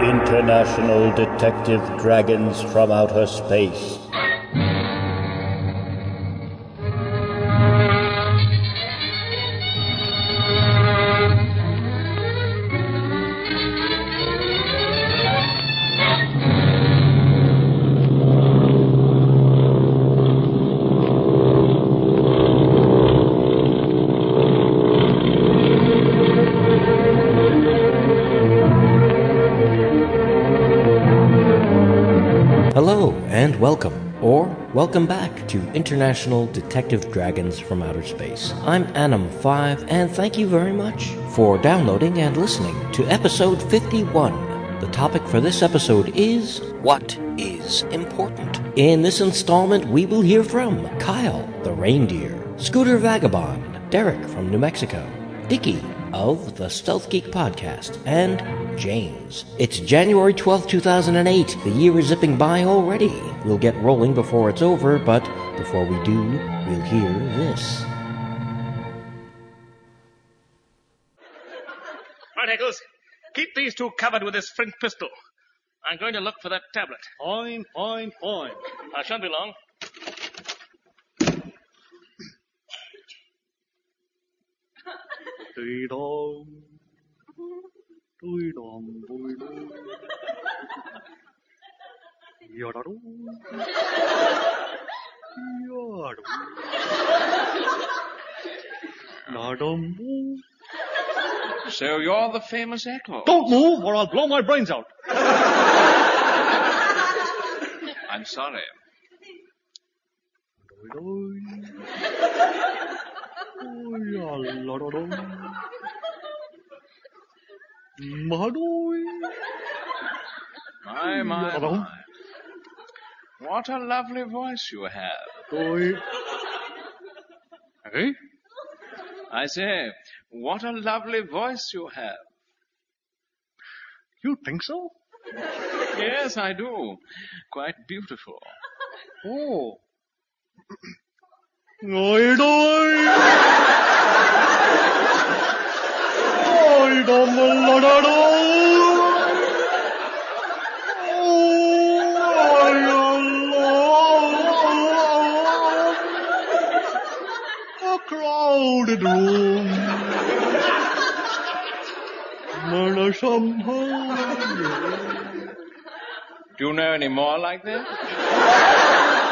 International Detective Dragons from Outer Space. Hello, and welcome back to International Detective Dragons from Outer Space. I'm Anim5, and thank you very much for downloading and listening to episode 51. The topic for this episode is, what is important? In this installment, we will hear from Kyle, the reindeer, Scooter Vagabond, Derek from New Mexico, Dickie of the Stealth Geek Podcast, and James. It's January 12th, 2008. The year is zipping by already. We'll get rolling before it's over, but before we do, we'll hear this. Right, Eccles. Keep these two covered with this flint pistol. I'm going to look for that tablet. Fine. I shan't be long. Dee-dong. Dee-dong, dee-dong. Yada-doo. Yada-doo. La-dum-boo. So you're the famous Echo. Don't move or I'll blow my brains out. I'm sorry. Dee-dong. Oh, ya-la-da-dum. Mahadoi. My. What a lovely voice you have. Doi. Hey? I say, what a lovely voice you have. You think so? Yes, I do. Quite beautiful. Oh. Doi. A crowded room. Do you know any more like that?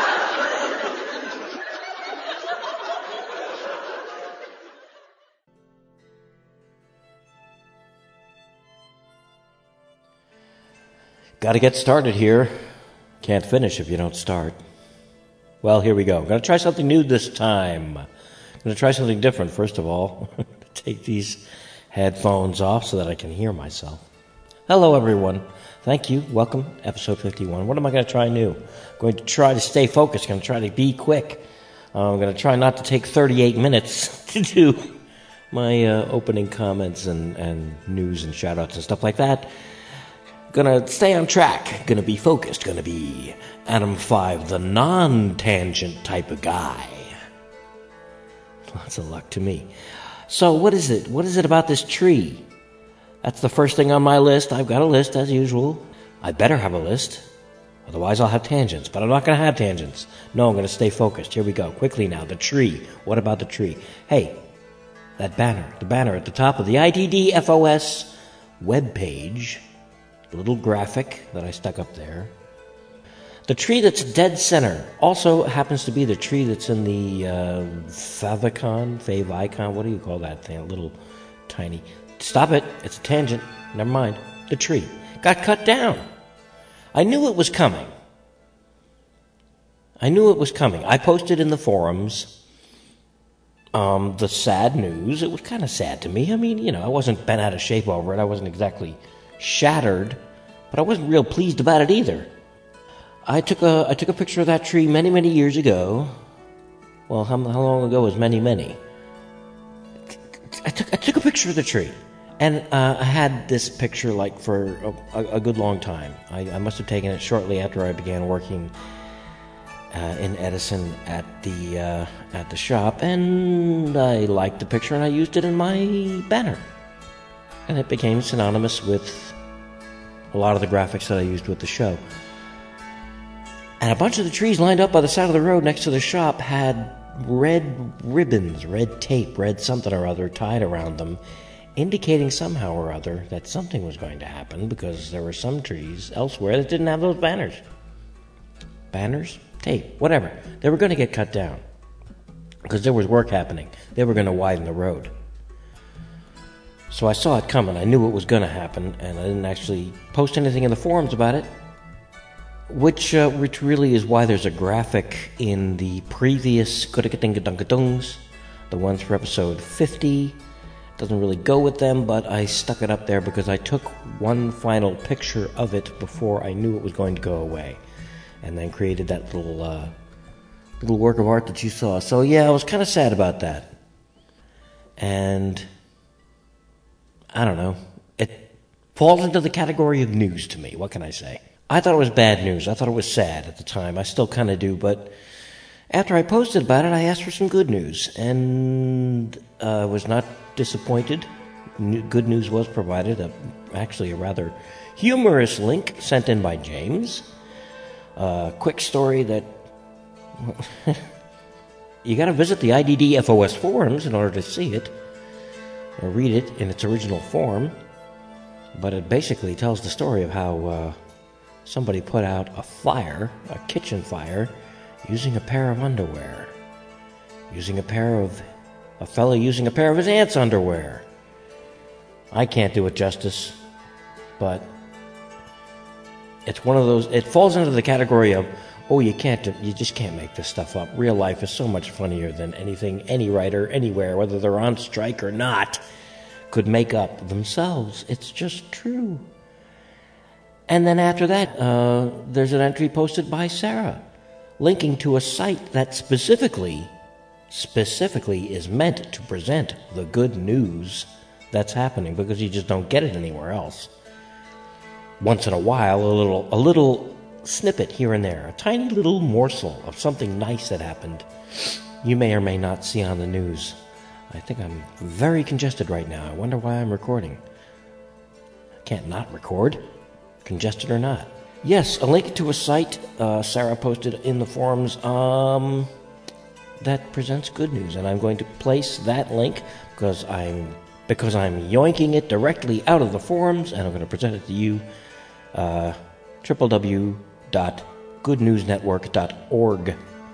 Gotta get started here. Can't finish if you don't start. Well, here we go. Gonna try something new this time. Gonna try something different, first of all. Take these headphones off so that I can hear myself. Hello, everyone. Thank you. Welcome, episode 51. What am I gonna try new? I'm going to try to stay focused. Gonna try to be quick. I'm gonna try not to take 38 minutes to do my opening comments and news and shout-outs and stuff like that. Gonna stay on track, gonna be focused, gonna be Anim5, the non-tangent type of guy. Lots of luck to me. So what is it? What is it about this tree? That's the first thing on my list. I've got a list, as usual. I better have a list. Otherwise I'll have tangents, but I'm not gonna have tangents. No, I'm gonna stay focused. Here we go. Quickly now, the tree. What about the tree? Hey, that banner. The banner at the top of the ITDFOS webpage. The little graphic that I stuck up there. The tree that's dead center also happens to be the tree that's in the favicon, what do you call that thing? A little tiny... Stop it. It's a tangent. Never mind. The tree got cut down. I knew it was coming. I posted in the forums the sad news. It was kind of sad to me. I mean, I wasn't bent out of shape over it. I wasn't exactly shattered, but I wasn't real pleased about it either. I took a picture of that tree many, many years ago. Well, how long ago was many? I took a picture of the tree, and I had this picture for a good long time. I must have taken it shortly after I began working in Edison at the shop, and I liked the picture and I used it in my banner. And it became synonymous with a lot of the graphics that I used with the show. And a bunch of the trees lined up by the side of the road next to the shop had red ribbons, red tape, red something or other tied around them, indicating somehow or other that something was going to happen because there were some trees elsewhere that didn't have those banners. Banners? Tape, whatever. They were going to get cut down because there was work happening. They were going to widen the road. So I saw it coming. I knew it was going to happen, and I didn't actually post anything in the forums about it, which really is why there's a graphic in the previous Gudagatingadungadungs, the ones for episode 50. Doesn't really go with them, but I stuck it up there because I took one final picture of it before I knew it was going to go away, and then created that little work of art that you saw. So yeah, I was kind of sad about that. And I don't know. It falls into the category of news to me. What can I say? I thought it was bad news. I thought it was sad at the time. I still kind of do, but after I posted about it, I asked for some good news, and I was not disappointed. Good news was provided. Actually, a rather humorous link sent in by James. Quick story that you got to visit the IDD FOS forums in order to see it or read it in its original form. But it basically tells the story of how somebody put out a fire, a kitchen fire, using a pair of underwear. A fellow using a pair of his aunt's underwear. I can't do it justice, but it's one of those, it falls into the category of, you just can't make this stuff up. Real life is so much funnier than anything any writer anywhere, whether they're on strike or not, could make up themselves. It's just true. And then after that, there's an entry posted by Sarah, linking to a site that specifically is meant to present the good news that's happening, because you just don't get it anywhere else. Once in a while, a little snippet here and there, a tiny little morsel of something nice that happened, you may or may not see on the news. I think I'm very congested right now. I wonder why I'm recording. I can't not record, congested or not. Yes, a link to a site Sarah posted in the forums that presents good news, and I'm going to place that link because I'm yoinking it directly out of the forums, and I'm going to present it to you. www.goodnewsnetwork.org.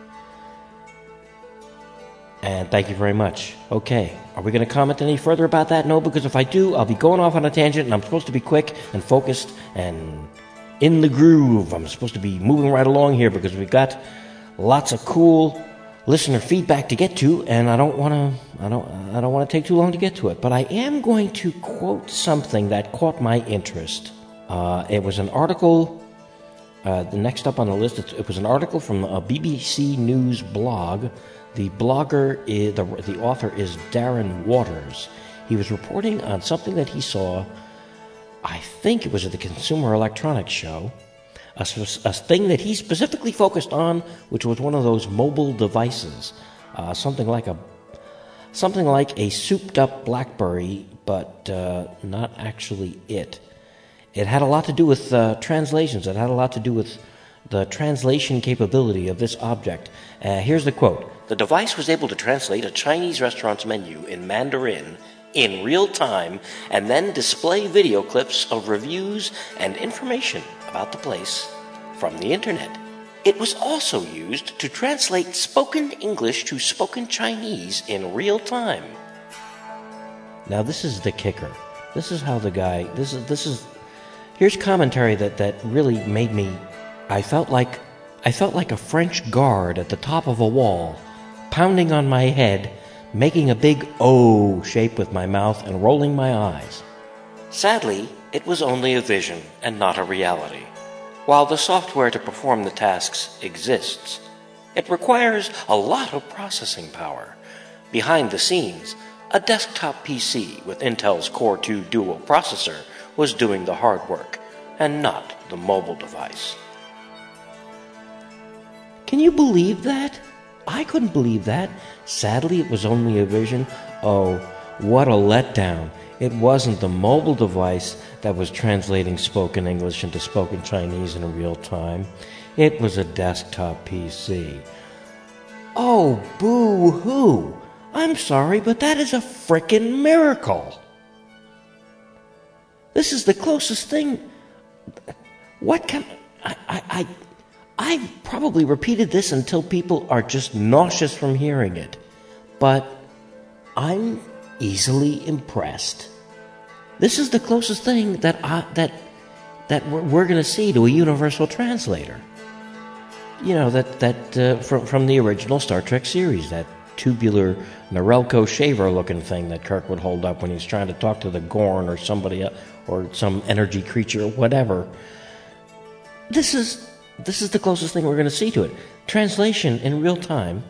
And thank you very much. Okay, are we going to comment any further about that? No, because if I do, I'll be going off on a tangent, and I'm supposed to be quick and focused and in the groove. I'm supposed to be moving right along here because we've got lots of cool listener feedback to get to, and I don't want to take too long to get to it. But I am going to quote something that caught my interest. It was an article. The next up on the list, it was an article from a BBC News blog. The author is Darren Waters. He was reporting on something that he saw, I think it was at the Consumer Electronics Show, a thing that he specifically focused on, which was one of those mobile devices, something like a souped-up BlackBerry, but not actually it. It had a lot to do with translations. It had a lot to do with the translation capability of this object. Here's the quote. The device was able to translate a Chinese restaurant's menu in Mandarin in real time and then display video clips of reviews and information about the place from the internet. It was also used to translate spoken English to spoken Chinese in real time. Now this is the kicker. This is how the guy, here's commentary that really made me, I felt like a French guard at the top of a wall, pounding on my head, making a big O shape with my mouth and rolling my eyes. Sadly, it was only a vision and not a reality. While the software to perform the tasks exists, it requires a lot of processing power. Behind the scenes, a desktop PC with Intel's Core 2 Duo processor was doing the hard work, and not the mobile device. Can you believe that? I couldn't believe that. Sadly, it was only a vision. Oh, What a letdown. It wasn't the mobile device that was translating spoken English into spoken Chinese in real time. It was a desktop PC. Oh, boo-hoo. I'm sorry, but that is a frickin' miracle. This is the closest thing. What can... I've probably repeated this until people are just nauseous from hearing it. But I'm easily impressed. This is the closest thing that we're going to see to a universal translator. You know, from the original Star Trek series, that tubular Norelco shaver-looking thing that Kirk would hold up when he's trying to talk to the Gorn or somebody or some energy creature or whatever. This is the closest thing we're going to see to it. Translation in real time.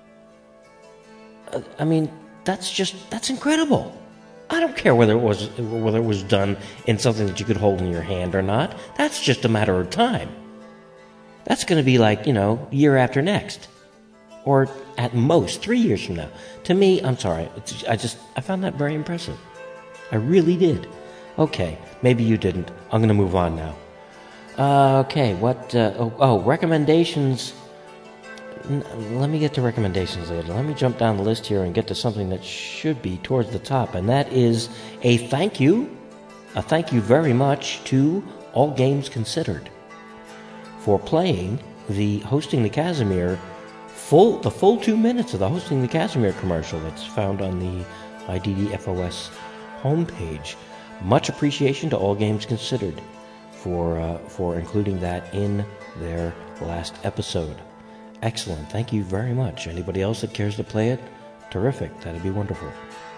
I mean, that's incredible. I don't care whether it was done in something that you could hold in your hand or not. That's just a matter of time. That's going to be like, year after next. Or at most 3 years from now. To me, I'm sorry, I found that very impressive. I really did. Okay, maybe you didn't. I'm going to move on now. Okay, recommendations. Let me get to recommendations later. Let me jump down the list here and get to something that should be towards the top, and that is a thank you very much to All Games Considered for playing the Hosting the Casimir the full 2 minutes of the Hosting the Casimir commercial that's found on the IDDFOS homepage. Much appreciation to All Games Considered for including that in their last episode. Excellent. Thank you very much. Anybody else that cares to play it? Terrific. That'd be wonderful.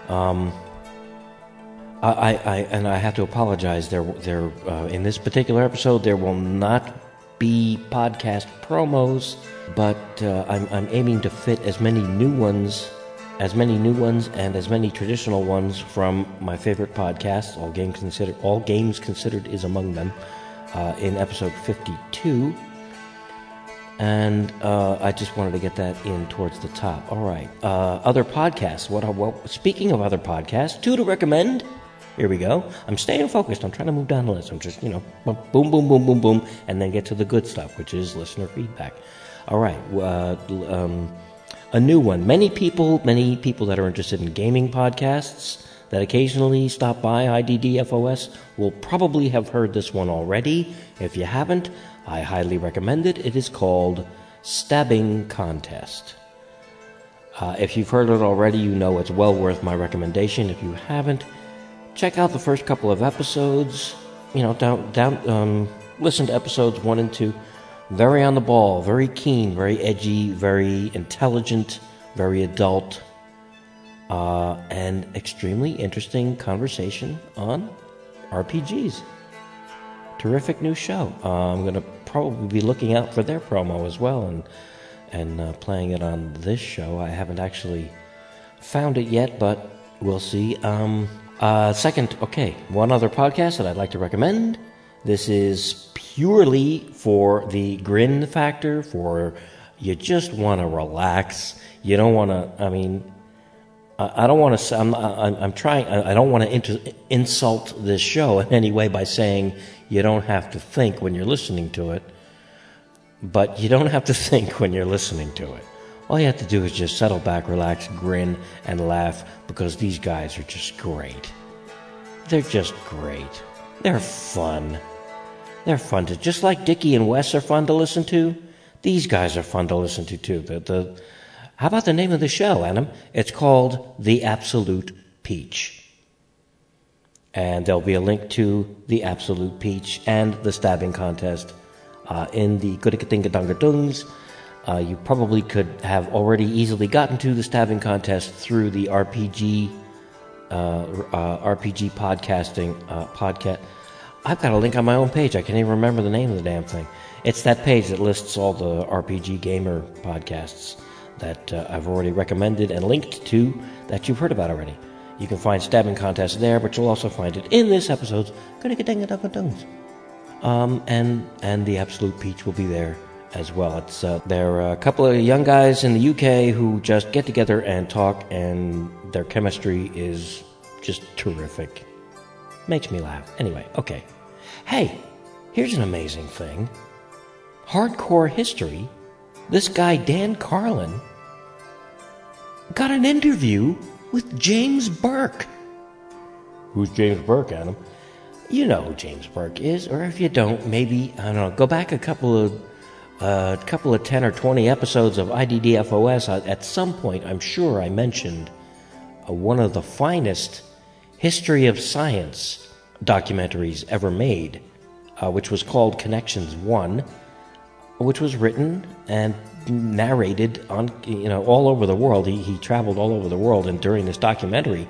I have to apologize. There in this particular episode there will not be podcast promos, but I'm aiming to fit as many new ones and as many traditional ones from my favorite podcasts. All Games Considered is among them. In episode 52. And I just wanted to get that in towards the top. All right. Other podcasts. Speaking of other podcasts, two to recommend. Here we go. I'm staying focused. I'm trying to move down the list. I'm just, boom, boom, boom, boom, boom, and then get to the good stuff, which is listener feedback. All right. A new one. Many people that are interested in gaming podcasts that occasionally stop by IDDFOS will probably have heard this one already. If you haven't, I highly recommend it. It is called Stabbing Contest. If you've heard it already, you know it's well worth my recommendation. If you haven't, check out the first couple of episodes. Listen to episodes 1 and 2. Very on the ball, very keen, very edgy, very intelligent, very adult, and extremely interesting conversation on RPGs. Terrific new show. I'm going to probably be looking out for their promo as well and playing it on this show. I haven't actually found it yet, but we'll see. One other podcast that I'd like to recommend. This is purely for the grin factor, for you just want to relax. You don't want to, I don't want to, I don't want to insult this show in any way by saying you don't have to think when you're listening to it, but you don't have to think when you're listening to it. All you have to do is just settle back, relax, grin, and laugh, because these guys are just great. They're just great. They're fun. They're fun to, just like Dickie and Wes are fun to listen to, these guys are fun to listen to too. How about the name of the show, Adam? It's called The Absolute Peach. And there'll be a link to The Absolute Peach and the Stabbing Contest in the Goodikadingadungadungs. You probably could have already easily gotten to the Stabbing Contest through the RPG podcasting podcast. I've got a link on my own page. I can't even remember the name of the damn thing. It's that page that lists all the RPG Gamer podcasts that I've already recommended and linked to that you've heard about already. You can find Stabbing Contest there, but you'll also find it in this episode's and The Absolute Peach will be there as well. It's they're a couple of young guys in the UK who just get together and talk, and their chemistry is just terrific. Makes me laugh. Anyway, okay. Hey, here's an amazing thing. Hardcore History, this guy Dan Carlin got an interview with James Burke. Who's James Burke, Adam? You know who James Burke is, or if you don't, maybe, I don't know, go back a couple of 10 or 20 episodes of IDDFOS. At some point, I'm sure I mentioned one of the finest history of science documentaries ever made, which was called Connections 1, which was written and narrated on, all over the world. He traveled all over the world, and during this documentary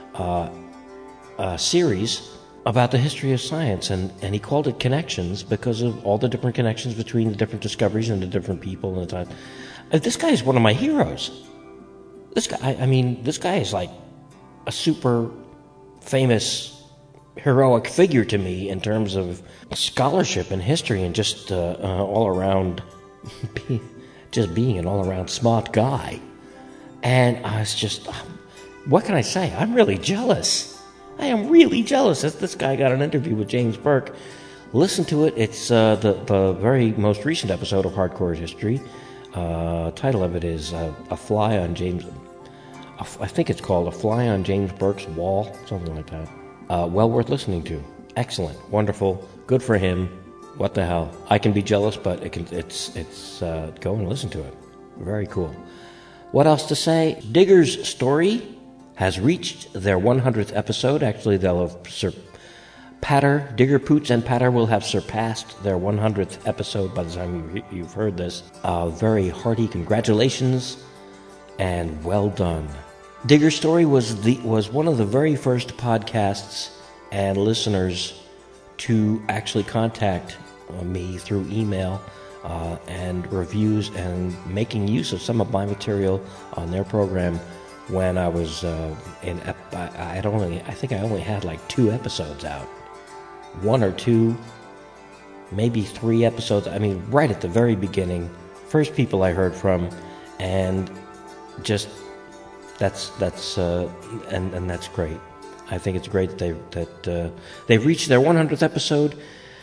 series about the history of science, and he called it Connections because of all the different connections between the different discoveries and the different people and the time. This guy is one of my heroes. This guy is like a super famous, heroic figure to me in terms of scholarship and history, and just all around, just being an all around smart guy. And I was just, what can I say? I'm really jealous. I am really jealous that this guy got an interview with James Burke. Listen to it. It's the very most recent episode of Hardcore History. Title of it is A Fly on James... I think it's called A Fly on James Burke's Wall, something like that. Well worth listening to. Excellent. Wonderful. Good for him. What the hell. I can be jealous, but it's go and listen to it. Very cool. What else to say? Digger's Story has reached their 100th episode. Actually, they'll have Digger, Poots, and Patter will have surpassed their 100th episode by the time you've heard this. Very hearty congratulations and well done. Digger's Story was one of the very first podcasts and listeners to actually contact me through email and reviews and making use of some of my material on their program. When I was I think I only had like 2 episodes out. 1 or 2, maybe 3 episodes. I mean, right at the very beginning, first people I heard from, and just that's and that's great. I think it's great that they've reached their 100th episode,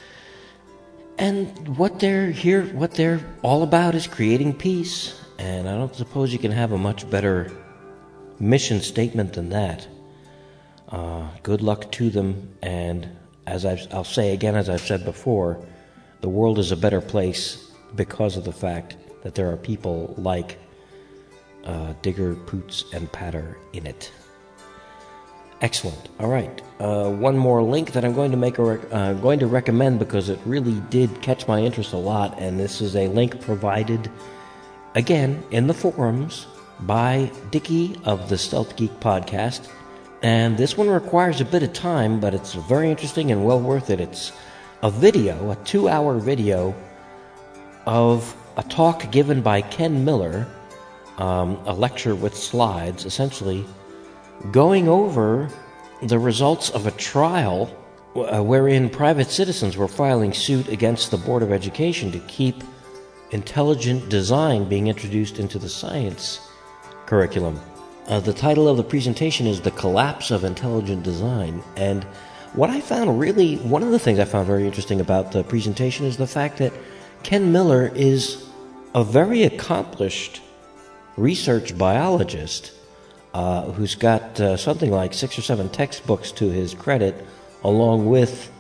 and what they're all about is creating peace. And I don't suppose you can have a much better mission statement than that. Good luck to them, and I'll say again, as I've said before, the world is a better place because of the fact that there are people like Digger, Poots, and Patter in it. Excellent. All right. One more link that I'm going to recommend because it really did catch my interest a lot, and this is a link provided again in the forums by Dickie of the Stealth Geek podcast, and this one requires a bit of time, but it's very interesting and well worth it. It's a 2-hour video of a talk given by Ken Miller, a lecture with slides, essentially going over the results of a trial wherein private citizens were filing suit against the Board of Education to keep intelligent design being introduced into the science curriculum. The title of the presentation is The Collapse of Intelligent Design, and one of the things I found very interesting about the presentation is the fact that Ken Miller is a very accomplished research biologist who's got something like 6 or 7 textbooks to his credit, along with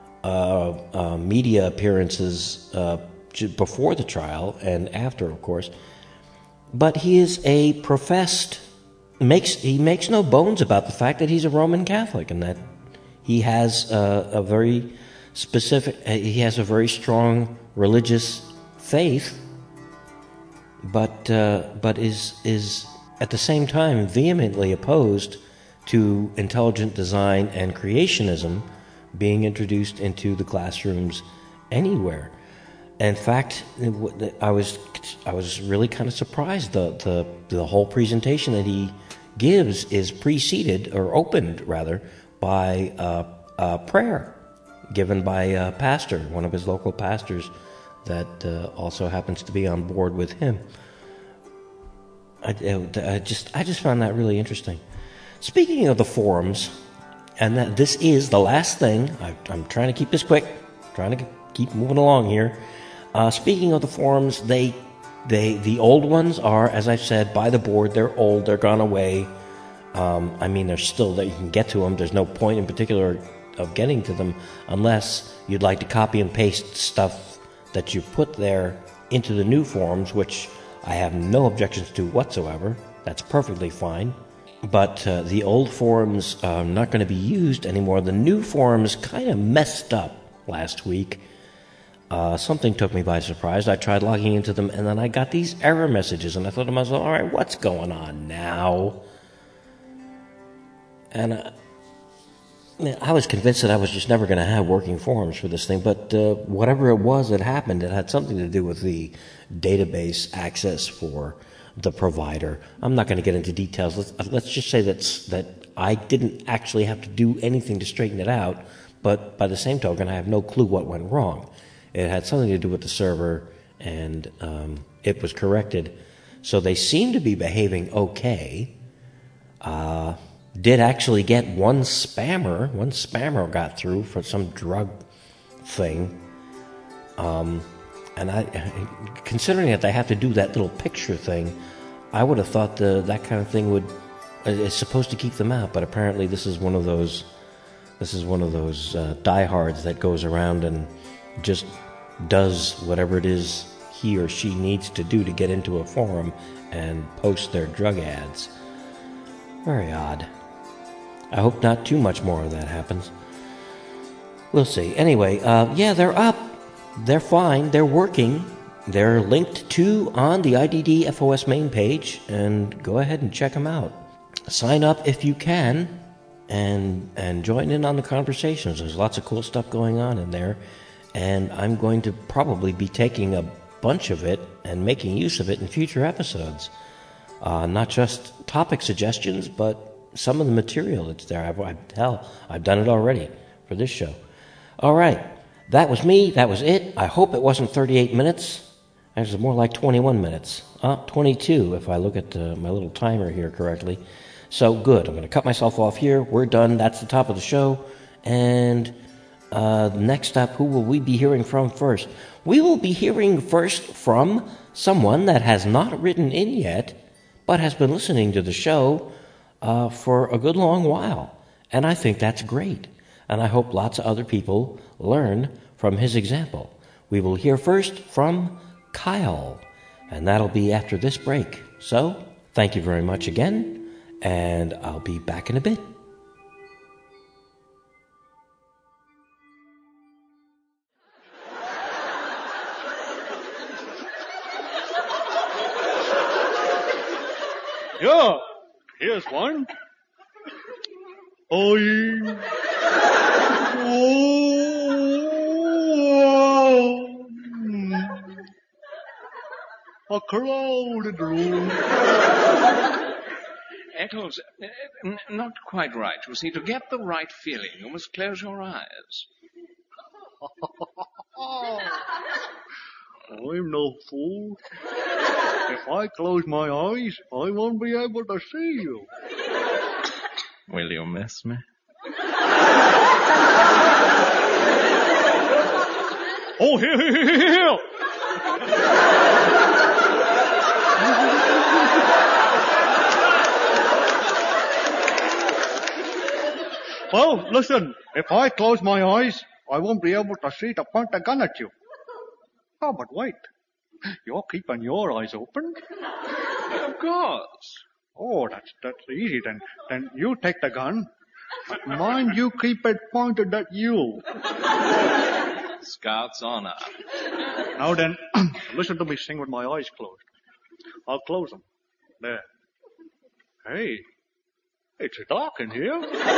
media appearances before the trial and after, of course. But he is a he makes no bones about the fact that he's a Roman Catholic, and that he has a very strong religious faith, but is at the same time vehemently opposed to intelligent design and creationism being introduced into the classrooms anywhere. In fact, I was really kind of surprised. The whole presentation that he gives is preceded, or opened rather, by a prayer given by a pastor, one of his local pastors that also happens to be on board with him. I just found that really interesting. Speaking of the forums, and this is the last thing. I'm trying to keep this quick, trying to keep moving along here. Speaking of the forums, the old ones are, as I've said, by the board. They're old. They're gone away. I mean, they're still that you can get to them. There's no point in particular of getting to them unless you'd like to copy and paste stuff that you put there into the new forums, which I have no objections to whatsoever. That's perfectly fine. But the old forums are not going to be used anymore. The new forums kind of messed up last week. Something took me by surprise. I tried logging into them, and then I got these error messages, and I thought to myself, all right, what's going on now? And I was convinced that I was just never going to have working forums for this thing, but whatever it was that happened, it had something to do with the database access for the provider. I'm not going to get into details. Let's just say that I didn't actually have to do anything to straighten it out, but by the same token, I have no clue what went wrong. It had something to do with the server, and it was corrected. So they seem to be behaving okay. Did actually get one spammer got through for some drug thing. And considering that they have to do that little picture thing, I would have thought that kind of thing is supposed to keep them out. But apparently, this is one of those diehards that goes around and just does whatever it is he or she needs to do to get into a forum and post their drug ads. Very odd. I hope not too much more of that happens. We'll see. Anyway, yeah, they're up. They're fine. They're working. They're linked to on the IDD FOS main page, and go ahead and check them out. Sign up if you can, and join in on the conversations. There's lots of cool stuff going on in there, and I'm going to probably be taking a bunch of it and making use of it in future episodes. Not just topic suggestions, but some of the material that's there. I've done it already for this show. All right. That was me. That was it. I hope it wasn't 38 minutes. Actually, more like 21 minutes. 22 if I look at my little timer here correctly. So, good. I'm going to cut myself off here. We're done. That's the top of the show. And next up, who will we be hearing from first? We will be hearing first from someone that has not written in yet, but has been listening to the show for a good long while. And I think that's great. And I hope lots of other people learn from his example. We will hear first from Kyle, and that'll be after this break. So, thank you very much again, and I'll be back in a bit. Yeah, here's one. A crowded room. Eccles, not quite right. You see, to get the right feeling, you must close your eyes. I'm no fool. If I close my eyes, I won't be able to see you. Will you miss me? Oh, here. Well, listen, if I close my eyes, I won't be able to see to point a gun at you. Oh, but wait. You're keeping your eyes open? Of course. Oh, that's easy then. Then you take the gun. Mind you keep it pointed at you. Scout's honor. Now then, listen to me sing with my eyes closed. I'll close them. There. Hey, it's dark in here.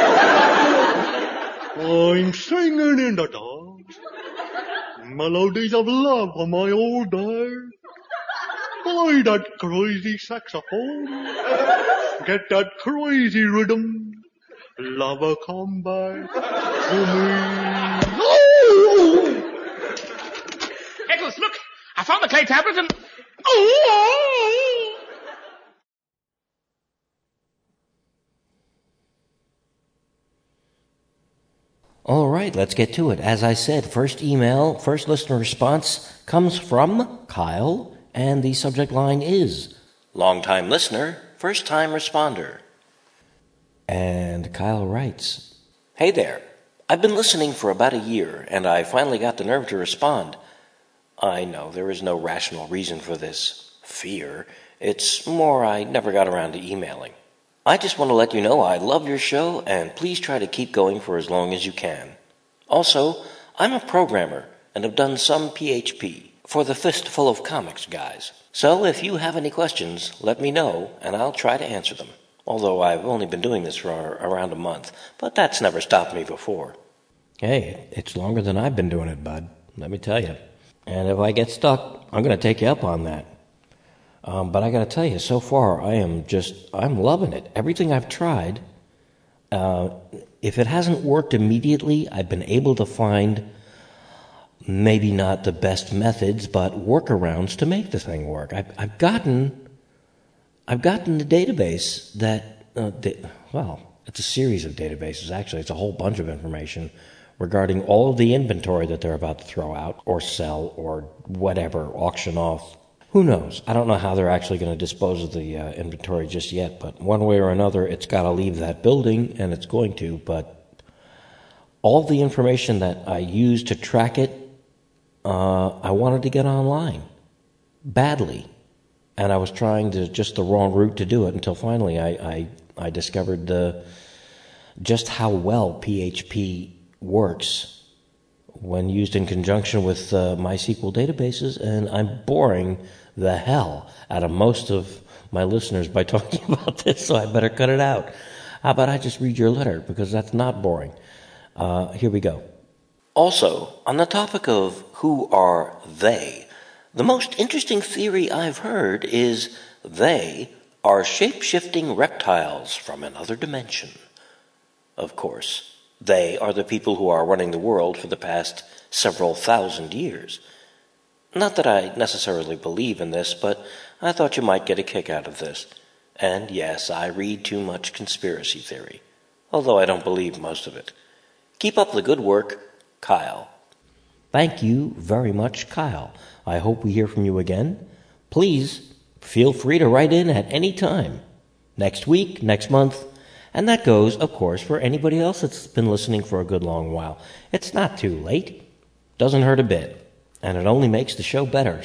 I'm singing in the dark. Melodies of love for my old days. Play that crazy saxophone. Get that crazy rhythm. Lover, come back to me. Eccles, look! clay tablet and... All right, let's get to it. As I said, first listener response comes from Kyle, and the subject line is long-time listener, first-time responder. And Kyle writes, "Hey there. I've been listening for about a year, and I finally got the nerve to respond. I know there is no rational reason for this fear. It's more I never got around to emailing. I just want to let you know I love your show, and please try to keep going for as long as you can. Also, I'm a programmer and have done some PHP for the Fistful of Comics guys. So if you have any questions, let me know, and I'll try to answer them. Although I've only been doing this for around a month, but that's never stopped me before." Hey, it's longer than I've been doing it, bud. Let me tell you. And if I get stuck, I'm going to take you up on that. But I got to tell you, so far, I'm loving it. Everything I've tried, if it hasn't worked immediately, I've been able to find maybe not the best methods, but workarounds to make the thing work. I've gotten the database that, it's a series of databases, actually. It's a whole bunch of information regarding all of the inventory that they're about to throw out or sell or whatever, auction off. Who knows? I don't know how they're actually going to dispose of the inventory just yet, but one way or another, it's got to leave that building, and it's going to. But all the information that I used to track it, I wanted to get online badly, and I was trying just the wrong route to do it until finally I discovered just how well PHP works when used in conjunction with MySQL databases, and I'm boring the hell out of most of my listeners by talking about this, so I better cut it out. How about I just read your letter, because that's not boring. Here we go. Also, on the topic of who are they, the most interesting theory I've heard is they are shape-shifting reptiles from another dimension. Of course, they are the people who are running the world for the past several thousand years. Not that I necessarily believe in this, but I thought you might get a kick out of this. And yes, I read too much conspiracy theory, although I don't believe most of it. Keep up the good work, Kyle. Thank you very much, Kyle. I hope we hear from you again. Please feel free to write in at any time. Next week, next month, and that goes, of course, for anybody else that's been listening for a good long while. It's not too late. Doesn't hurt a bit. And it only makes the show better.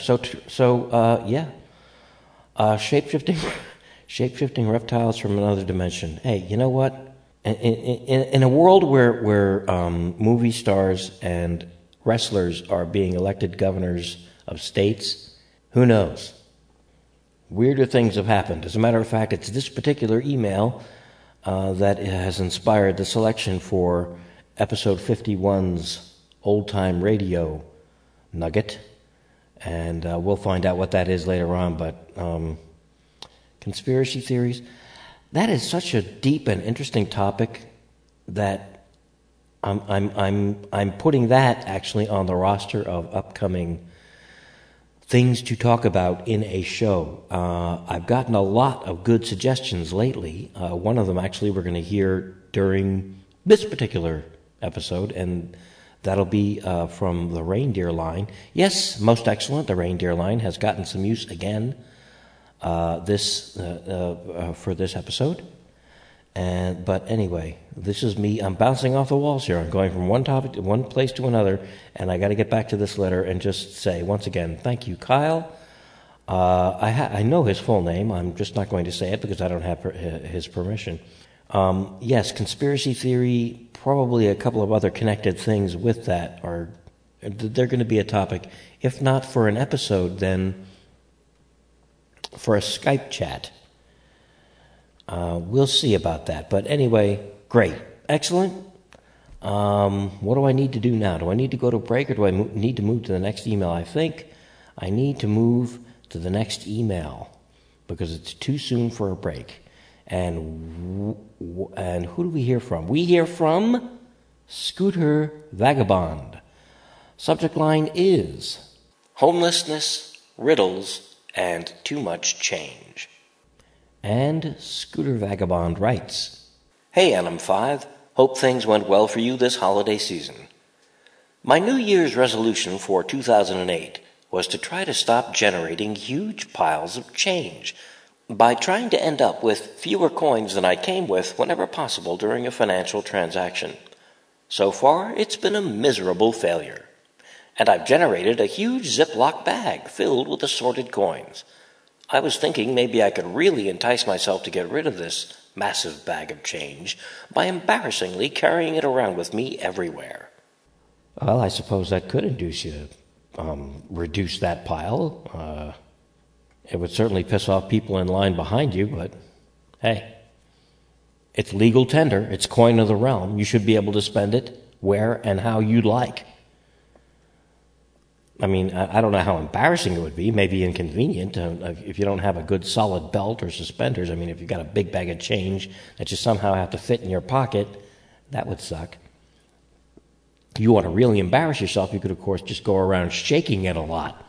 Shape-shifting reptiles from another dimension. Hey, you know what? In a world where movie stars and wrestlers are being elected governors of states, who knows? Weirder things have happened. As a matter of fact, it's this particular email that has inspired the selection for episode 51's old-time radio nugget, and we'll find out what that is later on. But conspiracy theories, that is such a deep and interesting topic that I'm putting that actually on the roster of upcoming things to talk about in a show. I've gotten a lot of good suggestions lately. One of them actually we're going to hear during this particular episode, and that'll be from the Reindeer line. Yes, most excellent. The Reindeer line has gotten some use again for this episode. But anyway, this is me. I'm bouncing off the walls here. I'm going from one topic to one place to another, and I got to get back to this letter and just say once again, thank you, Kyle. I know his full name. I'm just not going to say it because I don't have his permission. Yes, conspiracy theory, probably a couple of other connected things with that they're going to be a topic, if not for an episode, then for a Skype chat. We'll see about that. But anyway, great. Excellent. What do I need to do now? Do I need to go to a break, or do I need to move to the next email? I think I need to move to the next email because it's too soon for a break. And who do we hear from? We hear from Scooter Vagabond. Subject line is homelessness riddles, and too much change. And Scooter Vagabond writes, Hey, NM5. Hope things went well for you this holiday season. My New Year's resolution for 2008 was to try to stop generating huge piles of change by trying to end up with fewer coins than I came with whenever possible during a financial transaction. So far, it's been a miserable failure. And I've generated a huge Ziploc bag filled with assorted coins. I was thinking maybe I could really entice myself to get rid of this massive bag of change by embarrassingly carrying it around with me everywhere. Well, I suppose that could induce you to reduce that pile. It would certainly piss off people in line behind you, but hey, it's legal tender. It's coin of the realm. You should be able to spend it where and how you'd like. I mean, I don't know how embarrassing it would be, maybe inconvenient, if you don't have a good solid belt or suspenders. I mean, if you've got a big bag of change that you somehow have to fit in your pocket, that would suck. If you want to really embarrass yourself, you could, of course, just go around shaking it a lot.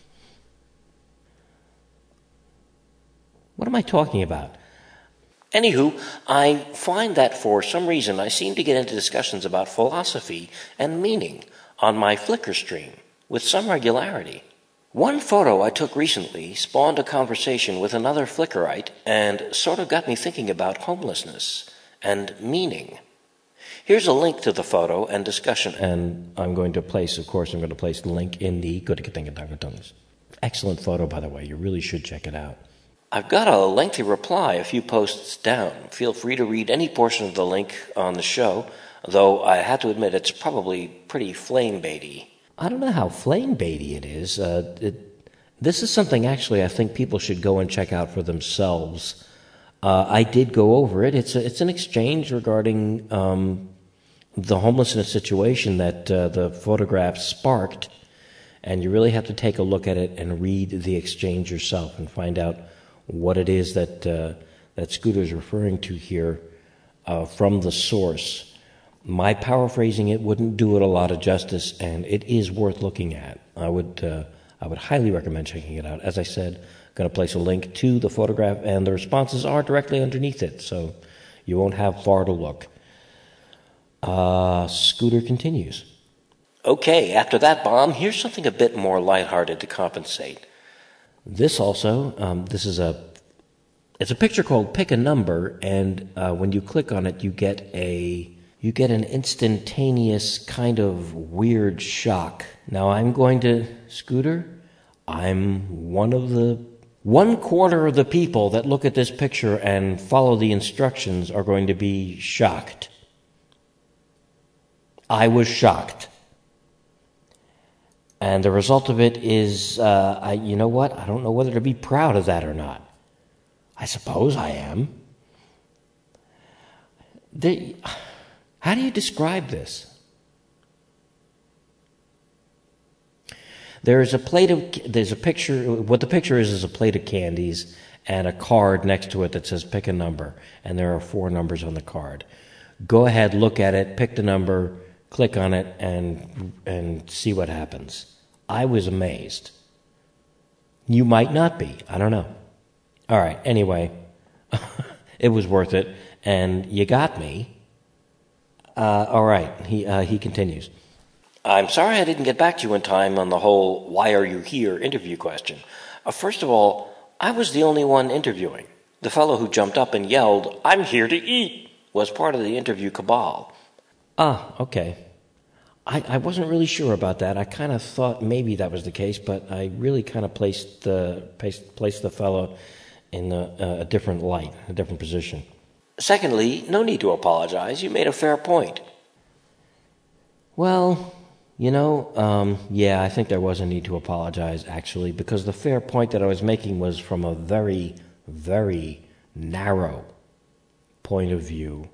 What am I talking about? Anywho, I find that for some reason I seem to get into discussions about philosophy and meaning on my Flickr stream with some regularity. One photo I took recently spawned a conversation with another Flickrite and sort of got me thinking about homelessness and meaning. Here's a link to the photo and discussion, and I'm going to place the link in the Good. Excellent photo, by the way. You really should check it out. I've got a lengthy reply a few posts down. Feel free to read any portion of the link on the show, though I have to admit it's probably pretty flame-baity. I don't know how flame-baity it is. This is something, actually, I think people should go and check out for themselves. I did go over it. It's an exchange regarding the homelessness situation that the photograph sparked, and you really have to take a look at it and read the exchange yourself and find out what it is that Scooter's referring to here from the source. My paraphrasing it wouldn't do it a lot of justice, and it is worth looking at. I would highly recommend checking it out. As I said, I'm going to place a link to the photograph, and the responses are directly underneath it, so you won't have far to look. Scooter continues. Okay, after that bomb, here's something a bit more lighthearted to compensate. This also, it's a picture called Pick a Number, and when you click on it, you get an instantaneous kind of weird shock. Now Scooter, I'm 1/4 of the people that look at this picture and follow the instructions are going to be shocked. I was shocked. And the result of it is, you know what? I don't know whether to be proud of that or not. I suppose I am. How do you describe this? There's a picture, what the picture is a plate of candies and a card next to it that says pick a number, and there are 4 numbers on the card. Go ahead, look at it, pick the number, click on it, and see what happens. I was amazed. You might not be. I don't know. All right, anyway, it was worth it, and you got me. All right, he continues. I'm sorry I didn't get back to you in time on the whole why are you here interview question. First of all, I was the only one interviewing. The fellow who jumped up and yelled, "I'm here to eat," was part of the interview cabal. Okay. I wasn't really sure about that. I kind of thought maybe that was the case, but I really kind of placed the fellow in a different light, a different position. Secondly, no need to apologize. You made a fair point. Well, yeah, I think there was a need to apologize, actually, because the fair point that I was making was from a very, very narrow point of view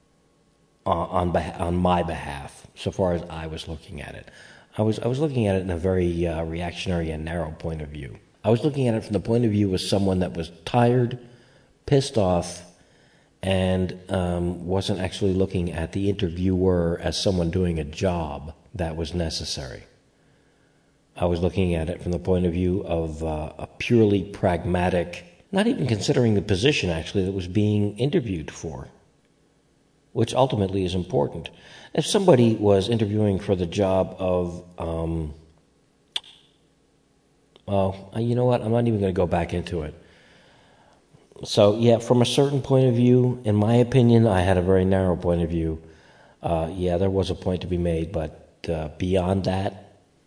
on my behalf, so far as I was looking at it. I was looking at it in a very reactionary and narrow point of view. I was looking at it from the point of view of someone that was tired, pissed off, and wasn't actually looking at the interviewer as someone doing a job that was necessary. I was looking at it from the point of view of a purely pragmatic, not even considering the position, actually, that was being interviewed for, which ultimately is important. If somebody was interviewing for the job of, you know what, I'm not even going to go back into it. So, yeah, from a certain point of view, in my opinion, I had a very narrow point of view. Yeah, there was a point to be made, but beyond that,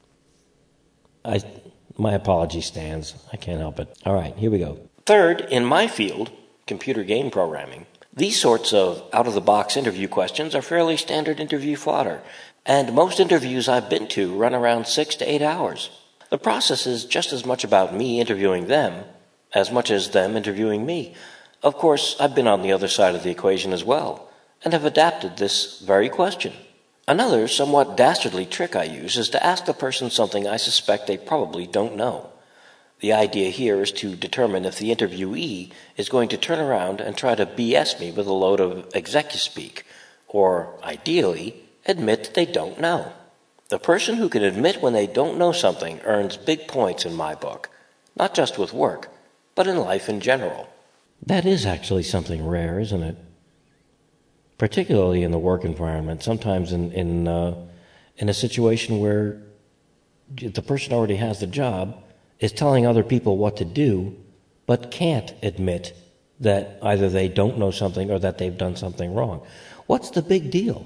my apology stands. I can't help it. All right, here we go. Third, in my field, computer game programming, these sorts of out-of-the-box interview questions are fairly standard interview fodder, and most interviews I've been to run around 6 to 8 hours. The process is just as much about me interviewing them as much as them interviewing me. Of course, I've been on the other side of the equation as well, and have adapted this very question. Another somewhat dastardly trick I use is to ask the person something I suspect they probably don't know. The idea here is to determine if the interviewee is going to turn around and try to BS me with a load of execu-speak, or, ideally, admit they don't know. The person who can admit when they don't know something earns big points in my book, not just with work, but in life in general. That is actually something rare, isn't it? Particularly in the work environment, sometimes in a situation where the person already has the job, is telling other people what to do, but can't admit that either they don't know something or that they've done something wrong. What's the big deal?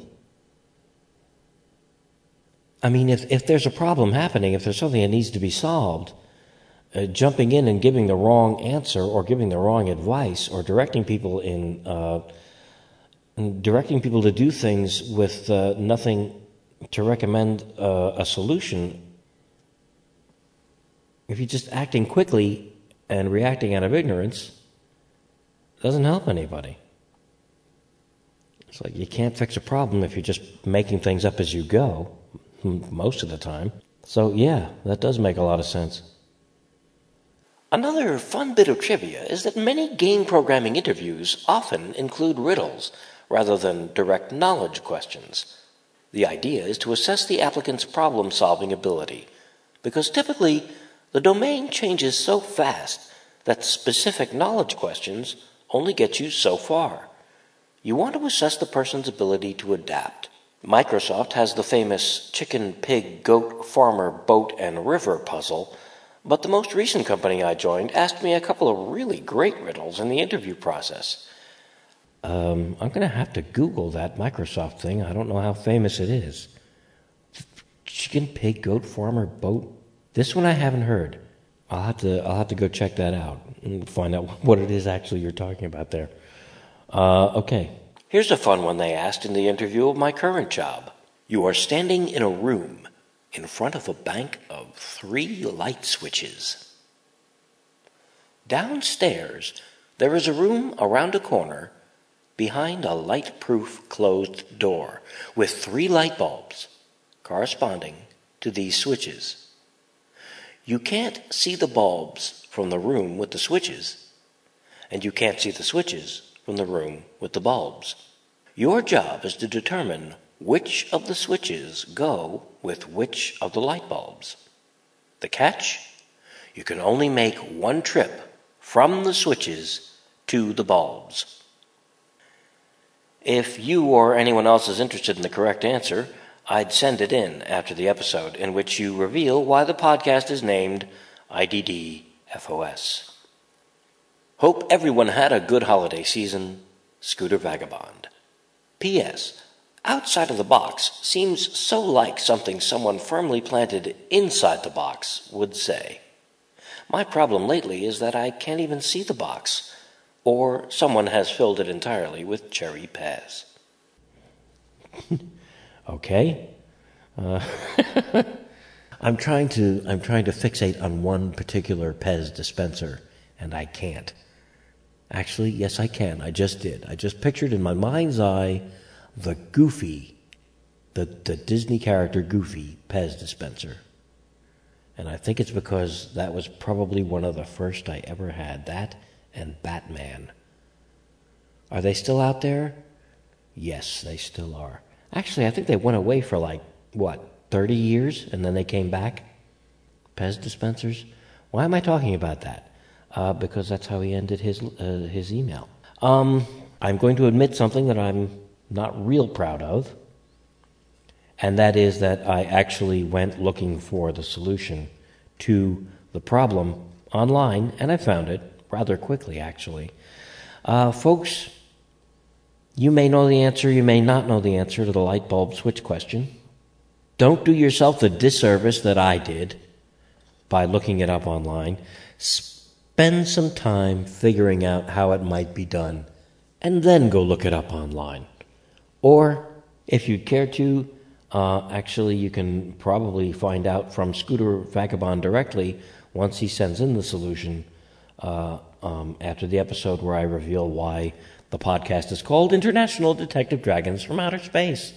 I mean, if there's a problem happening, if there's something that needs to be solved, jumping in and giving the wrong answer or giving the wrong advice or directing people to do things with nothing to recommend a solution, if you're just acting quickly and reacting out of ignorance, it doesn't help anybody. It's like you can't fix a problem if you're just making things up as you go, most of the time. So yeah, that does make a lot of sense. Another fun bit of trivia is that many game programming interviews often include riddles rather than direct knowledge questions. The idea is to assess the applicant's problem-solving ability, because typically the domain changes so fast that specific knowledge questions only get you so far. You want to assess the person's ability to adapt. Microsoft has the famous chicken, pig, goat, farmer, boat, and river puzzle, but the most recent company I joined asked me a couple of really great riddles in the interview process. I'm going to have to Google that Microsoft thing. I don't know how famous it is. Chicken, pig, goat, farmer, boat. This one I haven't heard. I'll have to go check that out and find out what it is actually you're talking about there. Okay. Here's a fun one they asked in the interview of my current job. You are standing in a room in front of a bank of 3 light switches. Downstairs, there is a room around a corner behind a light-proof closed door with 3 light bulbs corresponding to these switches. You can't see the bulbs from the room with the switches, and you can't see the switches from the room with the bulbs. Your job is to determine which of the switches go with which of the light bulbs. The catch? You can only make one trip from the switches to the bulbs. If you or anyone else is interested in the correct answer, I'd send it in after the episode in which you reveal why the podcast is named IDD-FOS. Hope everyone had a good holiday season. Scooter Vagabond. P.S. Outside of the box seems so like something someone firmly planted inside the box would say. My problem lately is that I can't even see the box, or someone has filled it entirely with cherry Pez. Okay. I'm trying to fixate on one particular Pez dispenser, and I can't. Actually, yes, I can. I just did. I just pictured in my mind's eye the Goofy, the Disney character Goofy Pez dispenser. And I think it's because that was probably one of the first I ever had. That and Batman. Are they still out there? Yes, they still are. Actually, I think they went away for 30 years, and then they came back? Pez dispensers? Why am I talking about that? Because that's how he ended his email. I'm going to admit something that I'm not real proud of, and that is that I actually went looking for the solution to the problem online, and I found it rather quickly, actually. Folks, you may know the answer, you may not know the answer to the light bulb switch question. Don't do yourself the disservice that I did by looking it up online. Spend some time figuring out how it might be done, and then go look it up online. Or, if you'd care to, actually you can probably find out from Scooter Vagabond directly once he sends in the solution after the episode where I reveal why the podcast is called International Detective Dragons from Outer Space.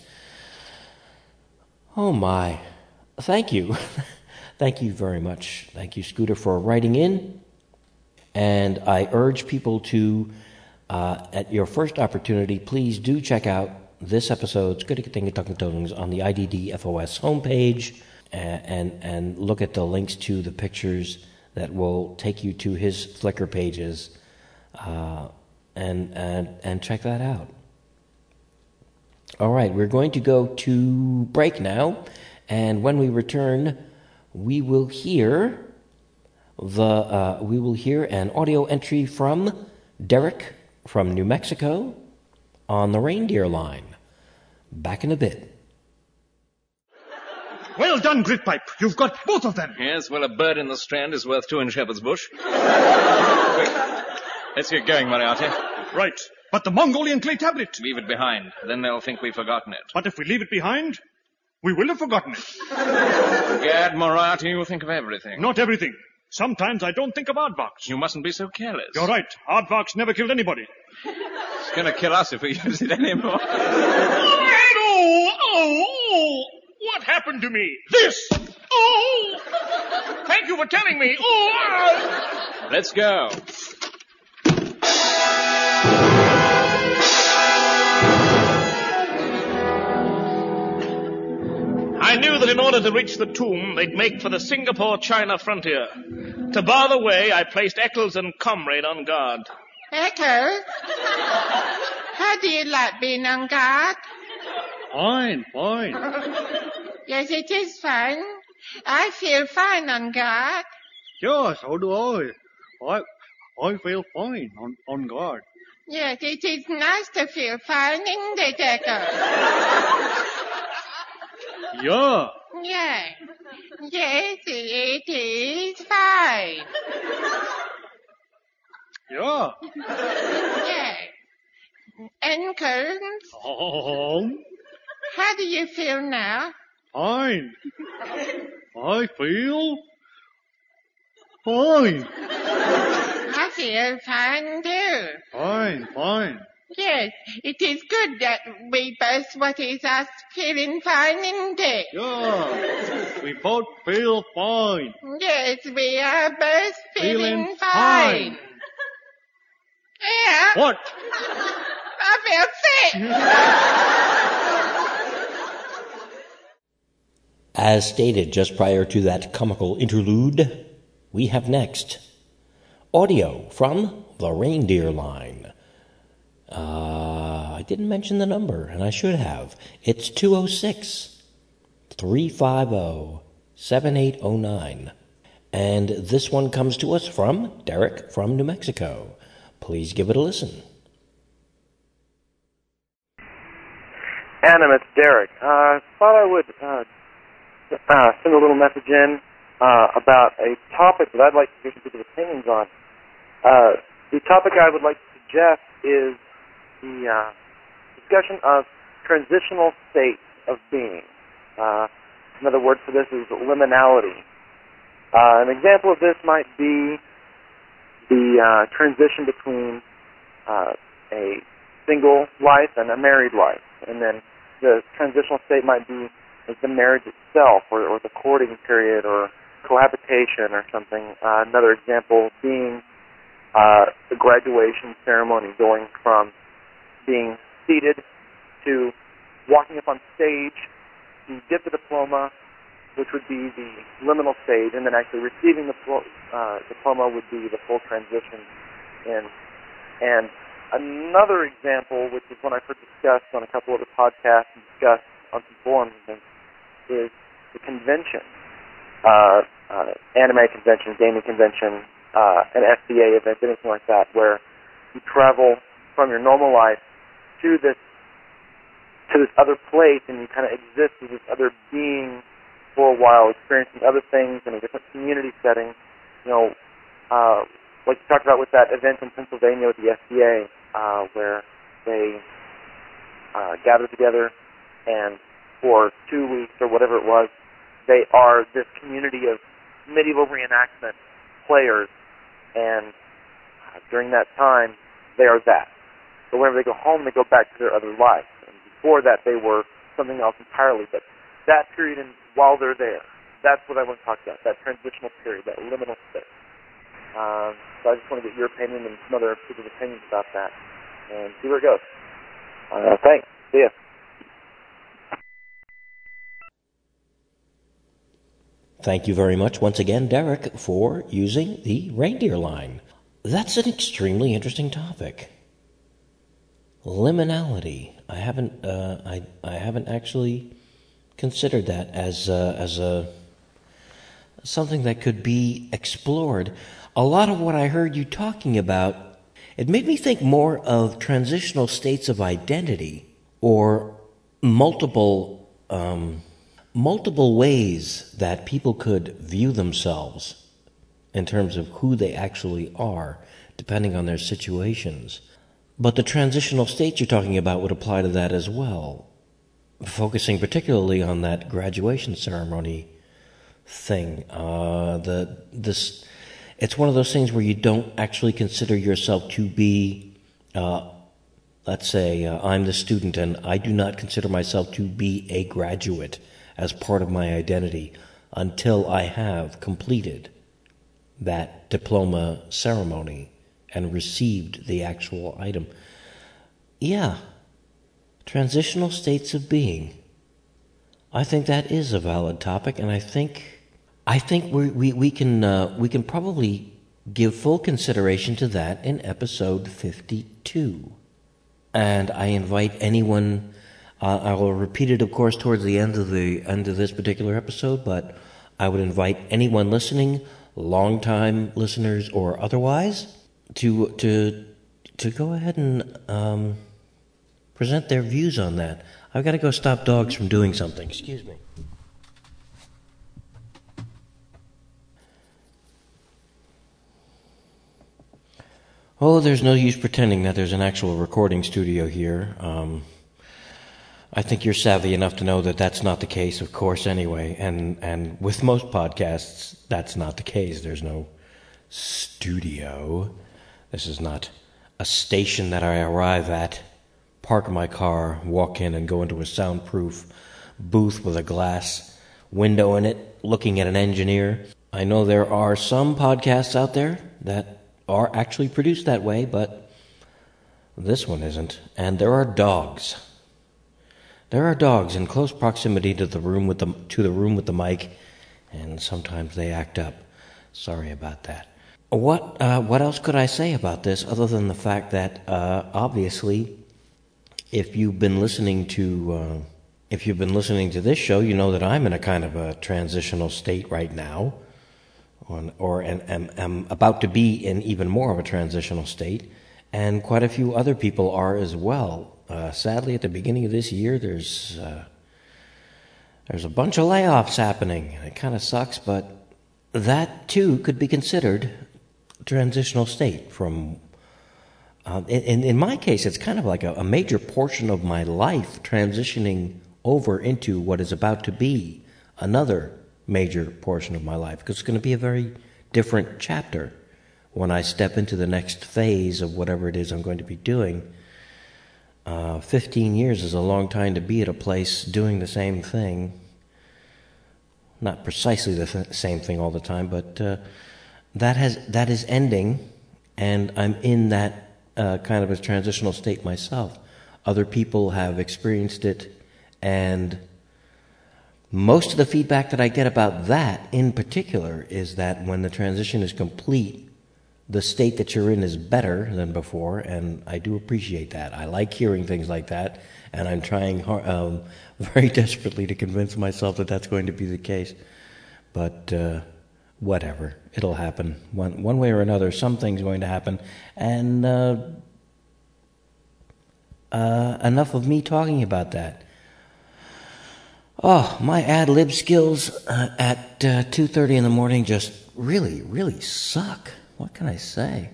Oh my. Thank you. Thank you very much. Thank you, Scooter, for writing in. And I urge people to, at your first opportunity, please do check out this episode's Good Tongues on the IDDFOS homepage and look at the links to the pictures that will take you to his Flickr pages and check that out. All right, we're going to go to break now, and when we return, we will hear an audio entry from Derek from New Mexico on the reindeer line. Back in a bit. Well done, Gritpipe. You've got both of them. Yes, well, a bird in the Strand is worth two in Shepherd's Bush. Quick, let's get going, Moriarty. Right. But the Mongolian clay tablet. Leave it behind. Then they'll think we've forgotten it. But if we leave it behind, we will have forgotten it. Gad, Moriarty, you think of everything. Not everything. Sometimes I don't think of Aardvarks. You mustn't be so careless. You're right. Aardvarks never killed anybody. It's going to kill us if we use it anymore. Oh! What happened to me? This! Oh! Thank you for telling me. Oh! Let's go. I knew that in order to reach the tomb, they'd make for the Singapore-China frontier. To bar the way, I placed Eccles and Comrade on guard. Eccles? How do you like being on guard? Fine. Yes, it is fine. I feel fine on guard. Yeah, so do I. I feel fine on guard. Yes, it is nice to feel fine, isn't it, Eccles? Yeah. Yes, it is fine. Yeah. Yes. Eccles, how do you feel now? Fine. I feel fine. I feel fine too. Fine. Yes, it is good that we both what is us feeling fine, isn't it? Yeah. We both feel fine. Yes, we are both feeling Feeling fine. fine. Yeah. What? I feel sick. As stated just prior to that comical interlude, we have next audio from the reindeer line. I didn't mention the number, and I should have. It's 206-350-7809. And this one comes to us from Derek from New Mexico. Please give it a listen. Adam, it's Derek. Thought I would send a little message in about a topic that I'd like to get some people's opinions on. The topic I would like to suggest is the discussion of transitional states of being. Another word for this is liminality. An example of this might be the transition between a single life and a married life. And then the transitional state might be the marriage itself or the courting period or cohabitation or something. Another example being the graduation ceremony, going from being seated to walking up on stage, you get the diploma, which would be the liminal stage, and then actually receiving the diploma would be the full transition in. And another example, which is one I've heard discussed on a couple of the podcasts and discussed on some forums and things, is the convention, anime convention, gaming convention, an FBA event, anything like that, where you travel from your normal life to this other place, and you kind of exist as this other being for a while, experiencing other things in a different community setting. Like you talked about with that event in Pennsylvania with the FBA, where they gathered together, and for 2 weeks or whatever it was, they are this community of medieval reenactment players, and during that time, they are that. So whenever they go home, they go back to their other life. And before that, they were something else entirely. But that period, and while they're there, that's what I want to talk about, that transitional period, that liminal space. So I just want to get your opinion and some other people's opinions about that and see where it goes. Thanks. See ya. Thank you very much once again, Derek, for using the reindeer line. That's an extremely interesting topic. Liminality. I haven't actually considered that as a something that could be explored. A lot of what I heard you talking about, it made me think more of transitional states of identity, or multiple ways that people could view themselves in terms of who they actually are, depending on their situations. But the transitional states you're talking about would apply to that as well, focusing particularly on that graduation ceremony thing. It's one of those things where you don't actually consider yourself to be, let's say, I'm the student and I do not consider myself to be a graduate as part of my identity until I have completed that diploma ceremony and received the actual item. Yeah, transitional states of being. I think that is a valid topic, and I think we can probably give full consideration to that in episode 52. And I invite anyone. I will repeat it, of course, towards the end of this particular episode. But I would invite anyone listening, long-time listeners or otherwise, to go ahead and present their views on that. I've got to go stop dogs from doing something. Excuse me. Oh, there's no use pretending that there's an actual recording studio here. I think you're savvy enough to know that that's not the case, of course, anyway. And with most podcasts, that's not the case. There's no studio. This is not a station that I arrive at, park my car, walk in, and go into a soundproof booth with a glass window in it, looking at an engineer. I know there are some podcasts out there that are actually produced that way, but this one isn't. And there are dogs. There are dogs in close proximity to the room with the mic, and sometimes they act up. Sorry about that. What else could I say about this other than the fact that obviously, if you've been listening to this show, you know that I'm in a kind of a transitional state right now, or am about to be in even more of a transitional state, and quite a few other people are as well. Sadly, at the beginning of this year, there's a bunch of layoffs happening, and it kind of sucks, but that too could be considered a transitional state from. In my case, it's kind of like a major portion of my life transitioning over into what is about to be another major portion of my life, because it's going to be a very different chapter when I step into the next phase of whatever it is I'm going to be doing. 15 years is a long time to be at a place doing the same thing. Not precisely the same thing all the time, but that is ending, and I'm in that kind of a transitional state myself. Other people have experienced it and most of the feedback that I get about that in particular is that when the transition is complete, the state that you're in is better than before, and I do appreciate that. I like hearing things like that, and I'm trying very desperately to convince myself that that's going to be the case. But whatever, it'll happen. One way or another, something's going to happen. And enough of me talking about that. Oh, my ad-lib skills at 2:30 in the morning just really, really suck. What can I say?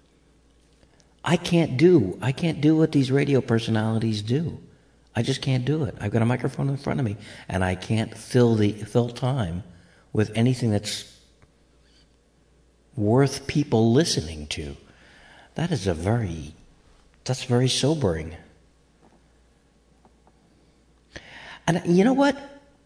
I can't do what these radio personalities do. I just can't do it. I've got a microphone in front of me, and I can't fill time with anything that's worth people listening to. That's very sobering. And you know what?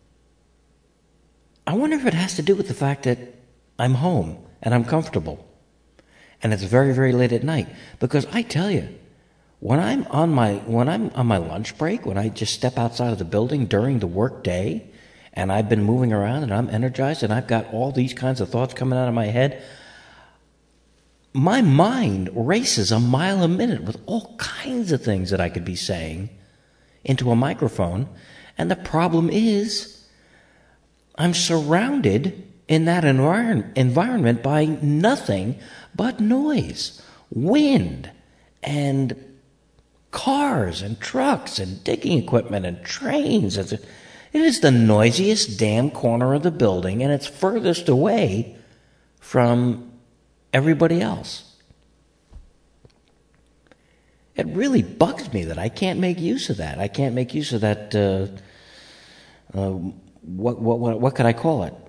I wonder if it has to do with the fact that I'm home and I'm comfortable. And it's very, very late at night. Because I tell you, when I'm on my lunch break, when I just step outside of the building during the work day, and I've been moving around and I'm energized and I've got all these kinds of thoughts coming out of my head, my mind races a mile a minute with all kinds of things that I could be saying into a microphone. And the problem is, I'm surrounded in that environment by nothing but noise, wind, and cars and trucks and digging equipment and trains. It is the noisiest damn corner of the building, and it's furthest away from everybody else. It really bugs me that I can't make use of that. I can't make use of that, what could I call it?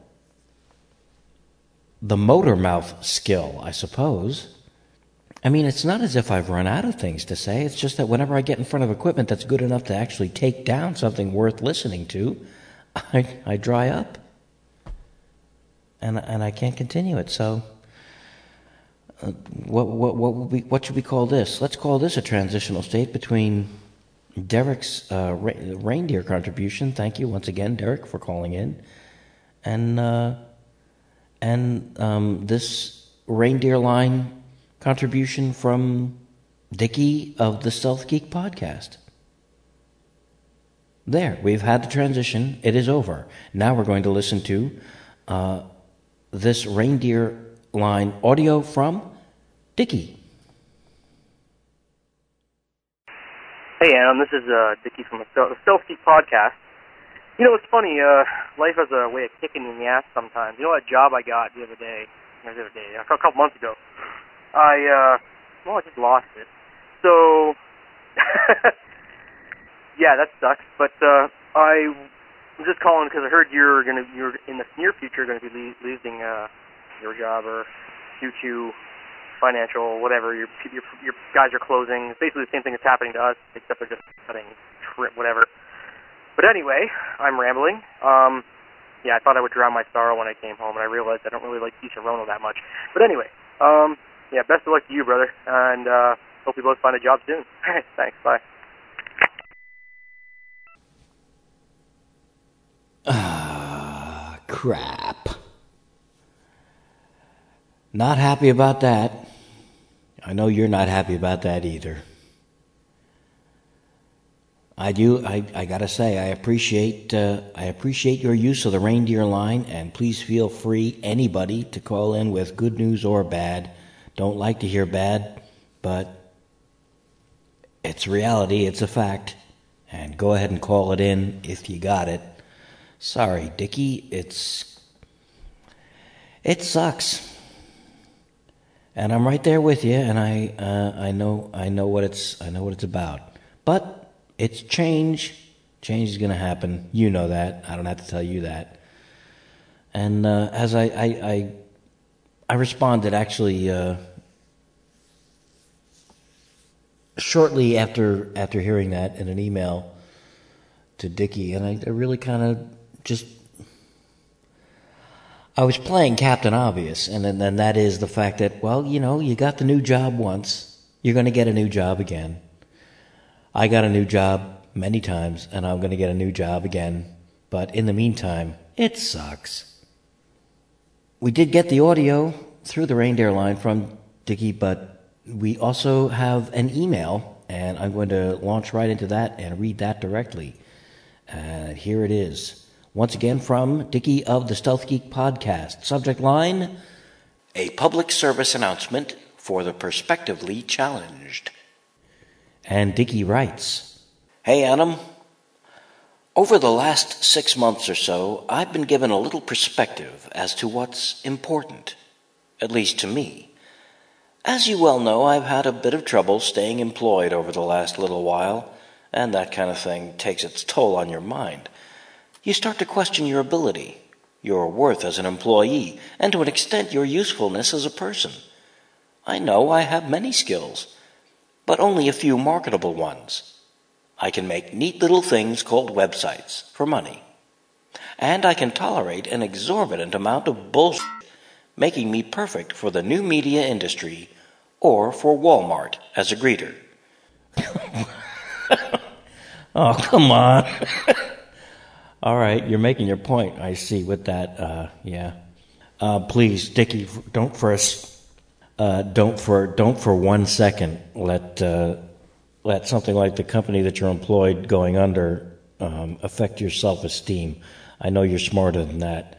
The motor mouth skill, I suppose. I mean, it's not as if I've run out of things to say. It's just that whenever I get in front of equipment that's good enough to actually take down something worth listening to, I dry up. And I can't continue it. So what should we call this? Let's call this a transitional state between Derek's reindeer contribution. Thank you once again, Derek, for calling in. And this reindeer line contribution from Dickie of the Stealth Geek podcast. There, we've had the transition. It is over. Now we're going to listen to this reindeer line audio from Dickie. Hey, Adam, this is Dickie from the Stealth Geek podcast. You know, it's funny, life has a way of kicking you in the ass sometimes. You know that job I got a couple months ago? I just lost it. So, yeah, that sucks. But I'm just calling because I heard you're in the near future going to be losing your job or due to financial whatever. Your guys are closing. It's basically the same thing that's happening to us, except they're just cutting whatever. But anyway, I'm rambling. Yeah, I thought I would drown my sorrow when I came home, and I realized I don't really like Keisha Rono that much. But anyway, yeah, best of luck to you, brother, and hope we both find a job soon. Thanks, bye. Ah, crap. Not happy about that. I know you're not happy about that either. I gotta say, I appreciate your use of the reindeer line, and please feel free, anybody, to call in with good news or bad. Don't like to hear bad, but it's reality, it's a fact, and go ahead and call it in if you got it. Sorry, Dickie, it sucks, and I'm right there with you, and I know what it's about, but it's change. Change is going to happen. You know that. I don't have to tell you that. And as I responded actually shortly after hearing that in an email to Dickie, and I really kind of just, I was playing Captain Obvious, and then that is the fact that, well, you know, you got the new job once, you're going to get a new job again. I got a new job many times, and I'm going to get a new job again But in the meantime, it sucks. We did get the audio through the reindeer line from Dickie, but we also have an email, and I'm going to launch right into that and read that directly. Here it is. Once again from Dickie of the Stealth Geek Podcast. Subject line, a public service announcement for the prospectively challenged. And Dickie writes, Hey, Adam. Over the last 6 months or so, I've been given a little perspective as to what's important, at least to me. As you well know, I've had a bit of trouble staying employed over the last little while, and that kind of thing takes its toll on your mind. You start to question your ability, your worth as an employee, and to an extent your usefulness as a person. I know I have many skills, but only a few marketable ones. I can make neat little things called websites for money. And I can tolerate an exorbitant amount of bullshit, making me perfect for the new media industry or for Walmart as a greeter. Oh, come on. All right, you're making your point, I see, with that, yeah. Please, Dickie, don't for 1 second let something like the company that you're employed going under affect your self-esteem. I know you're smarter than that,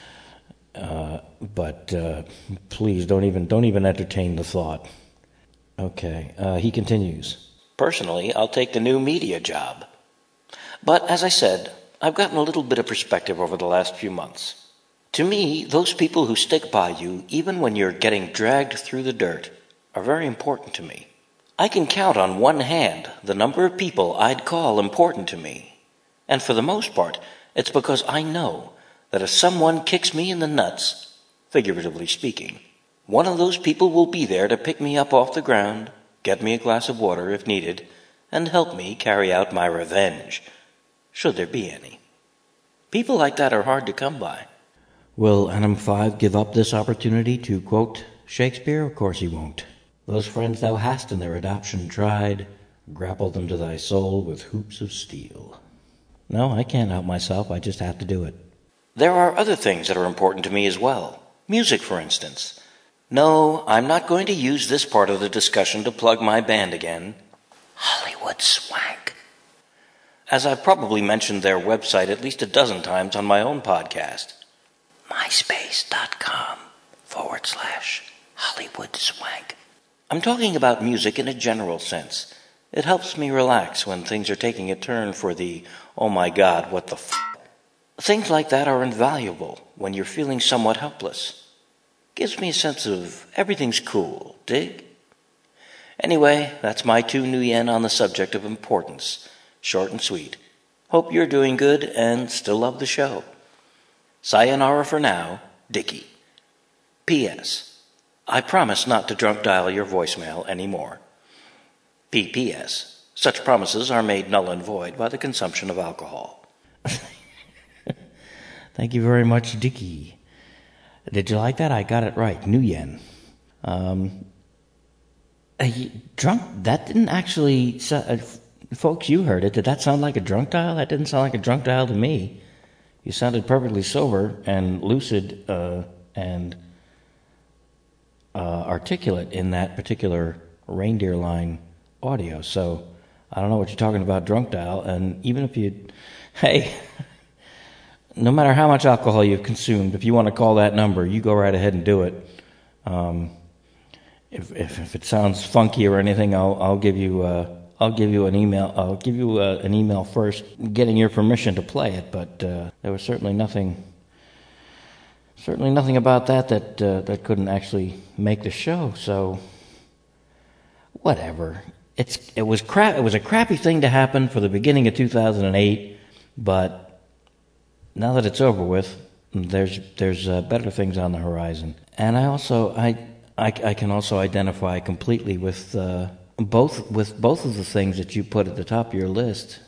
but please don't even entertain the thought. Okay, he continues. Personally, I'll take the new media job. But as I said, I've gotten a little bit of perspective over the last few months. To me, those people who stick by you, even when you're getting dragged through the dirt, are very important to me. I can count on one hand the number of people I'd call important to me. And for the most part, it's because I know that if someone kicks me in the nuts, figuratively speaking, one of those people will be there to pick me up off the ground, get me a glass of water if needed, and help me carry out my revenge, should there be any. People like that are hard to come by. Will Adam 5 give up this opportunity to quote Shakespeare? Of course he won't. Those friends thou hast in their adoption tried, grapple them to thy soul with hoops of steel. No, I can't help myself. I just have to do it. There are other things that are important to me as well. Music, for instance. No, I'm not going to use this part of the discussion to plug my band again. Hollywood Swank. As I've probably mentioned their website at least a dozen times on my own podcast. MySpace.com/Hollywood Swank. I'm talking about music in a general sense. It helps me relax when things are taking a turn for the, oh my God, what the f***. Things like that are invaluable when you're feeling somewhat helpless. Gives me a sense of everything's cool, dig? Anyway, that's my 2 new yen on the subject of importance. Short and sweet. Hope you're doing good and still love the show. Sayonara for now, Dickie. P.S. I promise not to drunk dial your voicemail anymore. P.P.S. Such promises are made null and void by the consumption of alcohol. Thank you very much, Dickie. Did you like that? I got it right. New yen. Drunk? That didn't actually... folks, you heard it. Did that sound like a drunk dial? That didn't sound like a drunk dial to me. You sounded perfectly sober and lucid and articulate in that particular reindeer line audio. So I don't know what you're talking about, drunk dial. And even if hey, no matter how much alcohol you've consumed, if you want to call that number, you go right ahead and do it. If it sounds funky or anything, I'll give you an email. I'll give you an email first, getting your permission to play it. But there was certainly nothing about that couldn't actually make the show. So whatever. It was crap. It was a crappy thing to happen for the beginning of 2008, but now that it's over with, there's better things on the horizon. And I can also identify completely with both of the things that you put at the top of your list.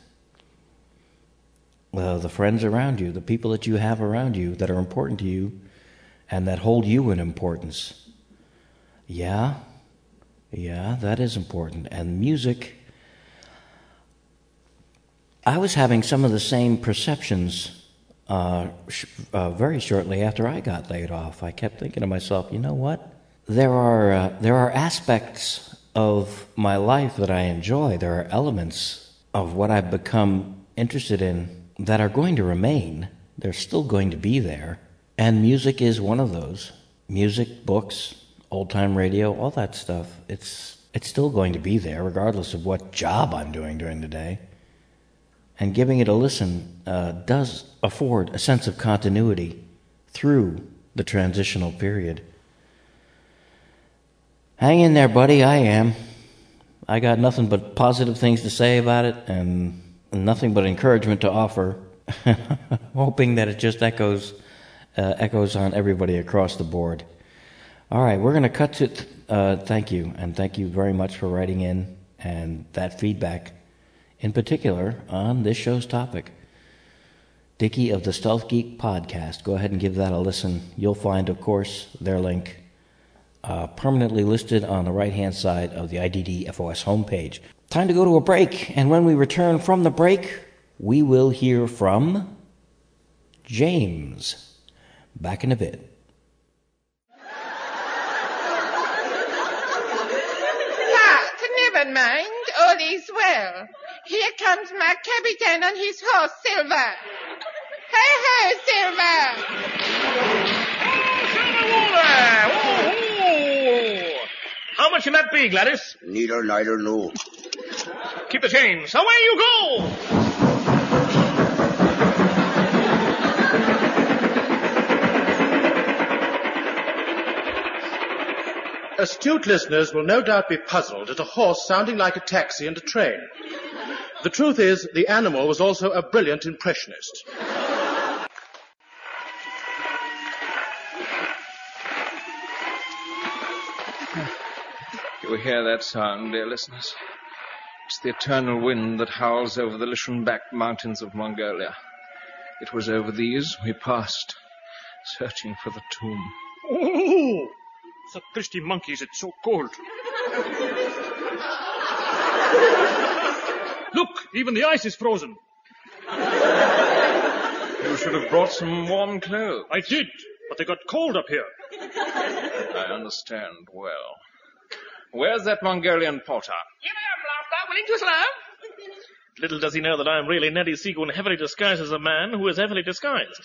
The friends around you, the people that you have around you that are important to you and that hold you in importance. Yeah, that is important. And music, I was having some of the same perceptions very shortly after I got laid off. I kept thinking to myself, you know what? There are aspects of my life that I enjoy. There are elements of what I've become interested in that are going to remain. They're still going to be there. And music is one of those. Music, books, old-time radio, all that stuff. It's still going to be there regardless of what job I'm doing during the day. And giving it a listen does afford a sense of continuity through the transitional period. Hang in there, buddy. I am. I got nothing but positive things to say about it and nothing but encouragement to offer, hoping that it just echoes on everybody across the board. All right, we're going to cut to thank you, and thank you very much for writing in and that feedback, in particular on this show's topic. Dickie of the Stealth Geek podcast. Go ahead and give that a listen. You'll find, of course, their link permanently listed on the right-hand side of the IDD FOS homepage. Time to go to a break, and when we return from the break, we will hear from James. Back in a bit. Never mind, all is well. Here comes my Capitan on his horse, Silver. Hey, hey, Silver! Oh, how much can that be, Gladys? Neither know. Keep the chains. Away you go! Astute listeners will no doubt be puzzled at a horse sounding like a taxi and a train. The truth is, the animal was also a brilliant impressionist. You hear that sound, dear listeners? It's the eternal wind that howls over the Lishan-backed mountains of Mongolia. It was over these we passed, searching for the tomb. Oh! The thirsty monkeys, it's so cold. Look, even the ice is frozen. You should have brought some warm clothes. I did, but they got cold up here. I understand well. Where's that Mongolian porter? Here I am, Laughter, willing to serve. Little does he know that I am really Neddy Seagoon, heavily disguised as a man who is heavily disguised.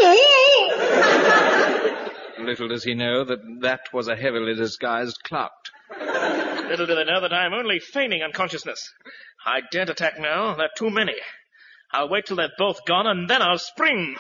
Little does he know that was a heavily disguised clout. Little do they know that I am only feigning unconsciousness. I daren't attack now. There are too many. I'll wait till they're both gone, and then I'll spring.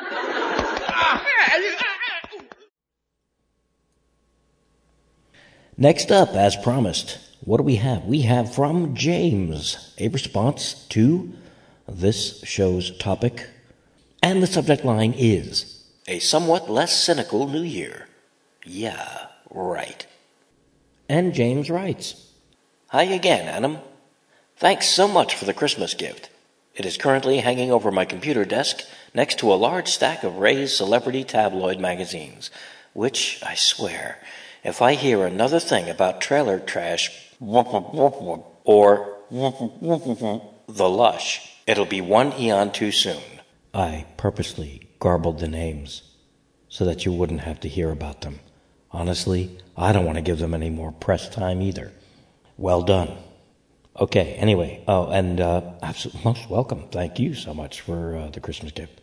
Next up, as promised, what do we have? We have from James a response to this show's topic, and the subject line is a somewhat less cynical New Year. Yeah, right. And James writes, Hi again, Adam. Thanks so much for the Christmas gift. It is currently hanging over my computer desk next to a large stack of Ray's celebrity tabloid magazines, which, I swear, if I hear another thing about trailer trash or the Lush, it'll be one eon too soon. I purposely garbled the names so that you wouldn't have to hear about them. Honestly, I don't want to give them any more press time either. Well done. Okay, anyway. Oh, and most welcome. Thank you so much for the Christmas gift.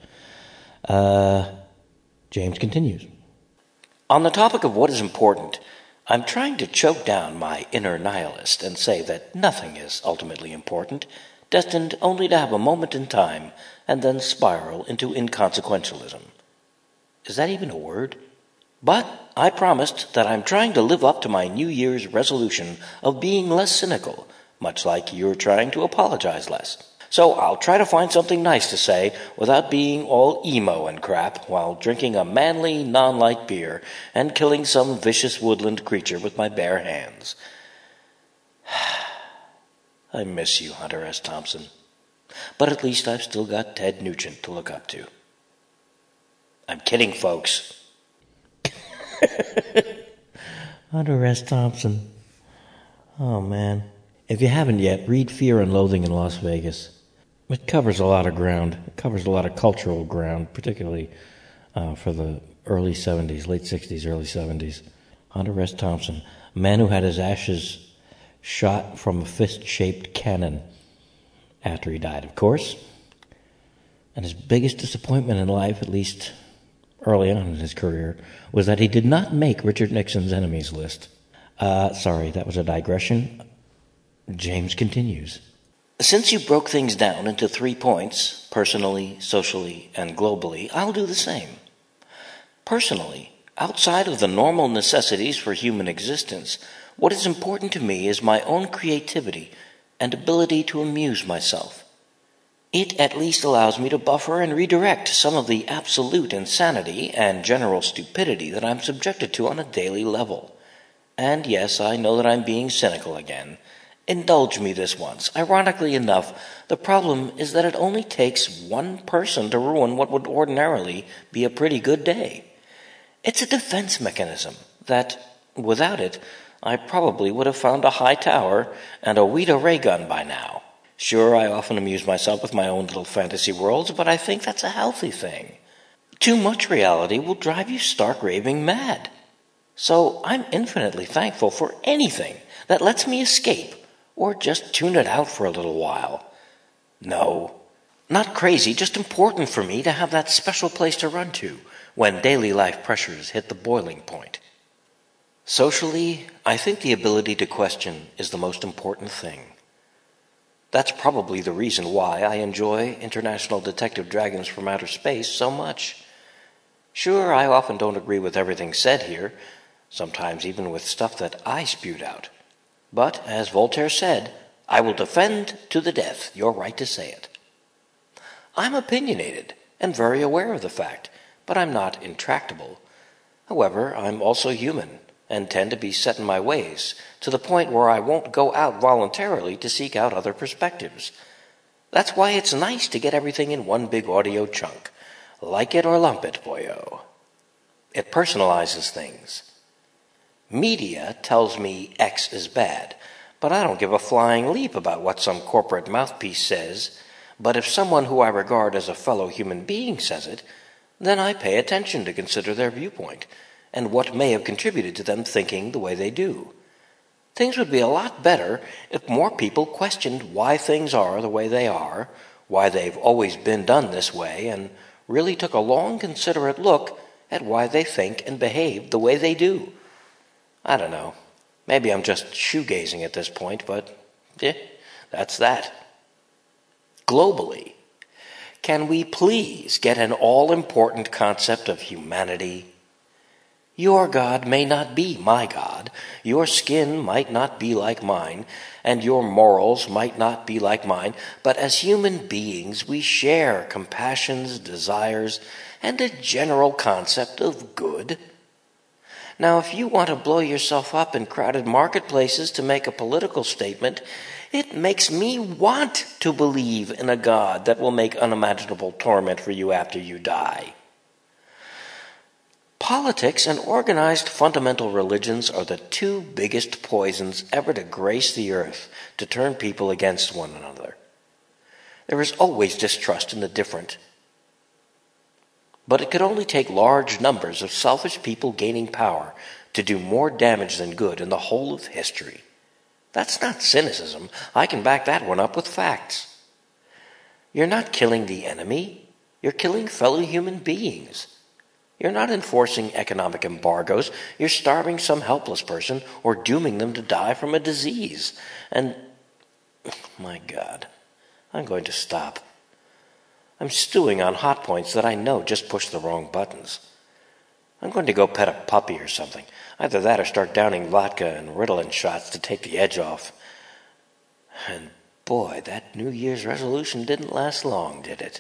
James continues. On the topic of what is important, I'm trying to choke down my inner nihilist and say that nothing is ultimately important, destined only to have a moment in time and then spiral into inconsequentialism. Is that even a word? But I promised that I'm trying to live up to my New Year's resolution of being less cynical, much like you're trying to apologize less. So I'll try to find something nice to say without being all emo and crap while drinking a manly, non-light beer and killing some vicious woodland creature with my bare hands. I miss you, Hunter S. Thompson. But at least I've still got Ted Nugent to look up to. I'm kidding, folks. Hunter S. Thompson. Oh, man. If you haven't yet, read Fear and Loathing in Las Vegas. It covers a lot of ground. It covers a lot of cultural ground, particularly for the early 70s, late 60s, early 70s. Hunter S. Thompson, a man who had his ashes shot from a fist-shaped cannon after he died, of course. And his biggest disappointment in life, at least early on in his career, was that he did not make Richard Nixon's enemies list. Sorry, that was a digression. James continues. Since you broke things down into 3 points, personally, socially, and globally, I'll do the same. Personally, outside of the normal necessities for human existence, what is important to me is my own creativity and ability to amuse myself. It at least allows me to buffer and redirect some of the absolute insanity and general stupidity that I'm subjected to on a daily level. And yes, I know that I'm being cynical again. Indulge me this once. Ironically enough, the problem is that it only takes one person to ruin what would ordinarily be a pretty good day. It's a defense mechanism that, without it, I probably would have found a high tower and a Wheater ray gun by now. Sure, I often amuse myself with my own little fantasy worlds, but I think that's a healthy thing. Too much reality will drive you stark raving mad. So I'm infinitely thankful for anything that lets me escape or just tune it out for a little while. No, not crazy, just important for me to have that special place to run to when daily life pressures hit the boiling point. Socially, I think the ability to question is the most important thing. That's probably the reason why I enjoy International Detective Dragons from Outer Space so much. Sure, I often don't agree with everything said here, sometimes even with stuff that I spewed out. But, as Voltaire said, I will defend to the death your right to say it. I'm opinionated and very aware of the fact, but I'm not intractable. However, I'm also human and tend to be set in my ways, to the point where I won't go out voluntarily to seek out other perspectives. That's why it's nice to get everything in one big audio chunk. Like it or lump it, boyo. It personalizes things. Media tells me X is bad, but I don't give a flying leap about what some corporate mouthpiece says. But if someone who I regard as a fellow human being says it, then I pay attention to consider their viewpoint and what may have contributed to them thinking the way they do. Things would be a lot better if more people questioned why things are the way they are, why they've always been done this way, and really took a long, considerate look at why they think and behave the way they do. I don't know. Maybe I'm just shoegazing at this point, but that's that. Globally, can we please get an all-important concept of humanity? Your God may not be my God, your skin might not be like mine, and your morals might not be like mine, but as human beings we share compassions, desires, and a general concept of good. Now, if you want to blow yourself up in crowded marketplaces to make a political statement, it makes me want to believe in a God that will make unimaginable torment for you after you die. Politics and organized fundamental religions are the 2 biggest poisons ever to grace the earth to turn people against one another. There is always distrust in the different. But it could only take large numbers of selfish people gaining power to do more damage than good in the whole of history. That's not cynicism. I can back that one up with facts. You're not killing the enemy. You're killing fellow human beings. You're not enforcing economic embargoes. You're starving some helpless person or dooming them to die from a disease. And, my God, I'm going to stop. I'm stewing on hot points that I know just push the wrong buttons. I'm going to go pet a puppy or something. Either that or start downing vodka and Ritalin shots to take the edge off. And boy, that New Year's resolution didn't last long, did it?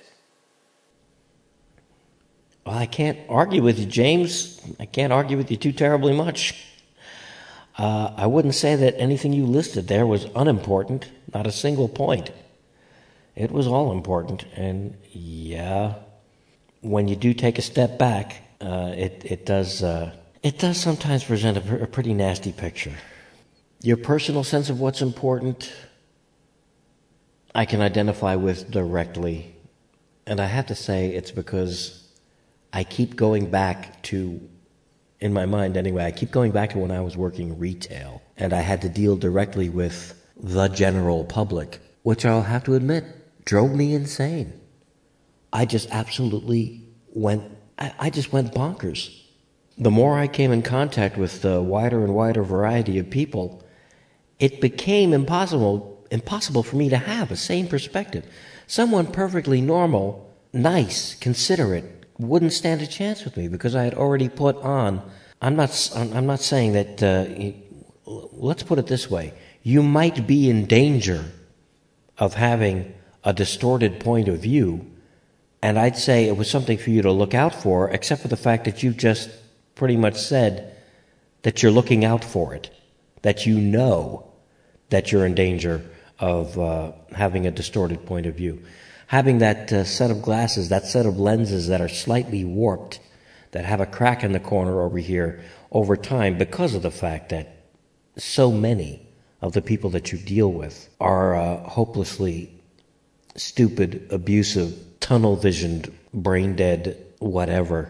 Well, I can't argue with you, James. I can't argue with you too terribly much. I wouldn't say that anything you listed there was unimportant, not a single point. It was all important, and yeah, when you do take a step back, it does sometimes present a pretty nasty picture. Your personal sense of what's important, I can identify with directly. And I have to say it's because I keep going back to, in my mind anyway, I keep going back to when I was working retail and I had to deal directly with the general public, which I'll have to admit drove me insane. I just absolutely went bonkers. The more I came in contact with the wider and wider variety of people, it became impossible for me to have a sane perspective. Someone perfectly normal, nice, considerate, wouldn't stand a chance with me because I had already put on. I'm not saying that. Let's put it this way: you might be in danger of having a distorted point of view, and I'd say it was something for you to look out for, except for the fact that you just pretty much said that you're looking out for it, that you know that you're in danger of having a distorted point of view. Having that set of glasses, that set of lenses that are slightly warped, that have a crack in the corner over here, over time, because of the fact that so many of the people that you deal with are hopelessly stupid, abusive, tunnel-visioned, brain-dead, whatever.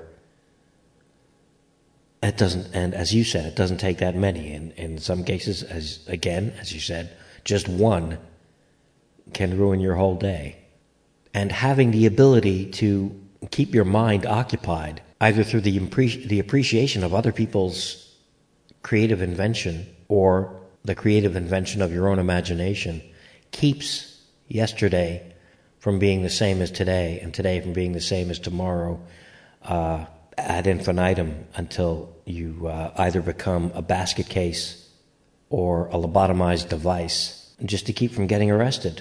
It doesn't, and as you said, it doesn't take that many. In some cases, as you said, just one can ruin your whole day. And having the ability to keep your mind occupied, either through the appreciation of other people's creative invention or the creative invention of your own imagination, keeps yesterday from being the same as today, and today from being the same as tomorrow, ad infinitum, until you either become a basket case or a lobotomized device, just to keep from getting arrested.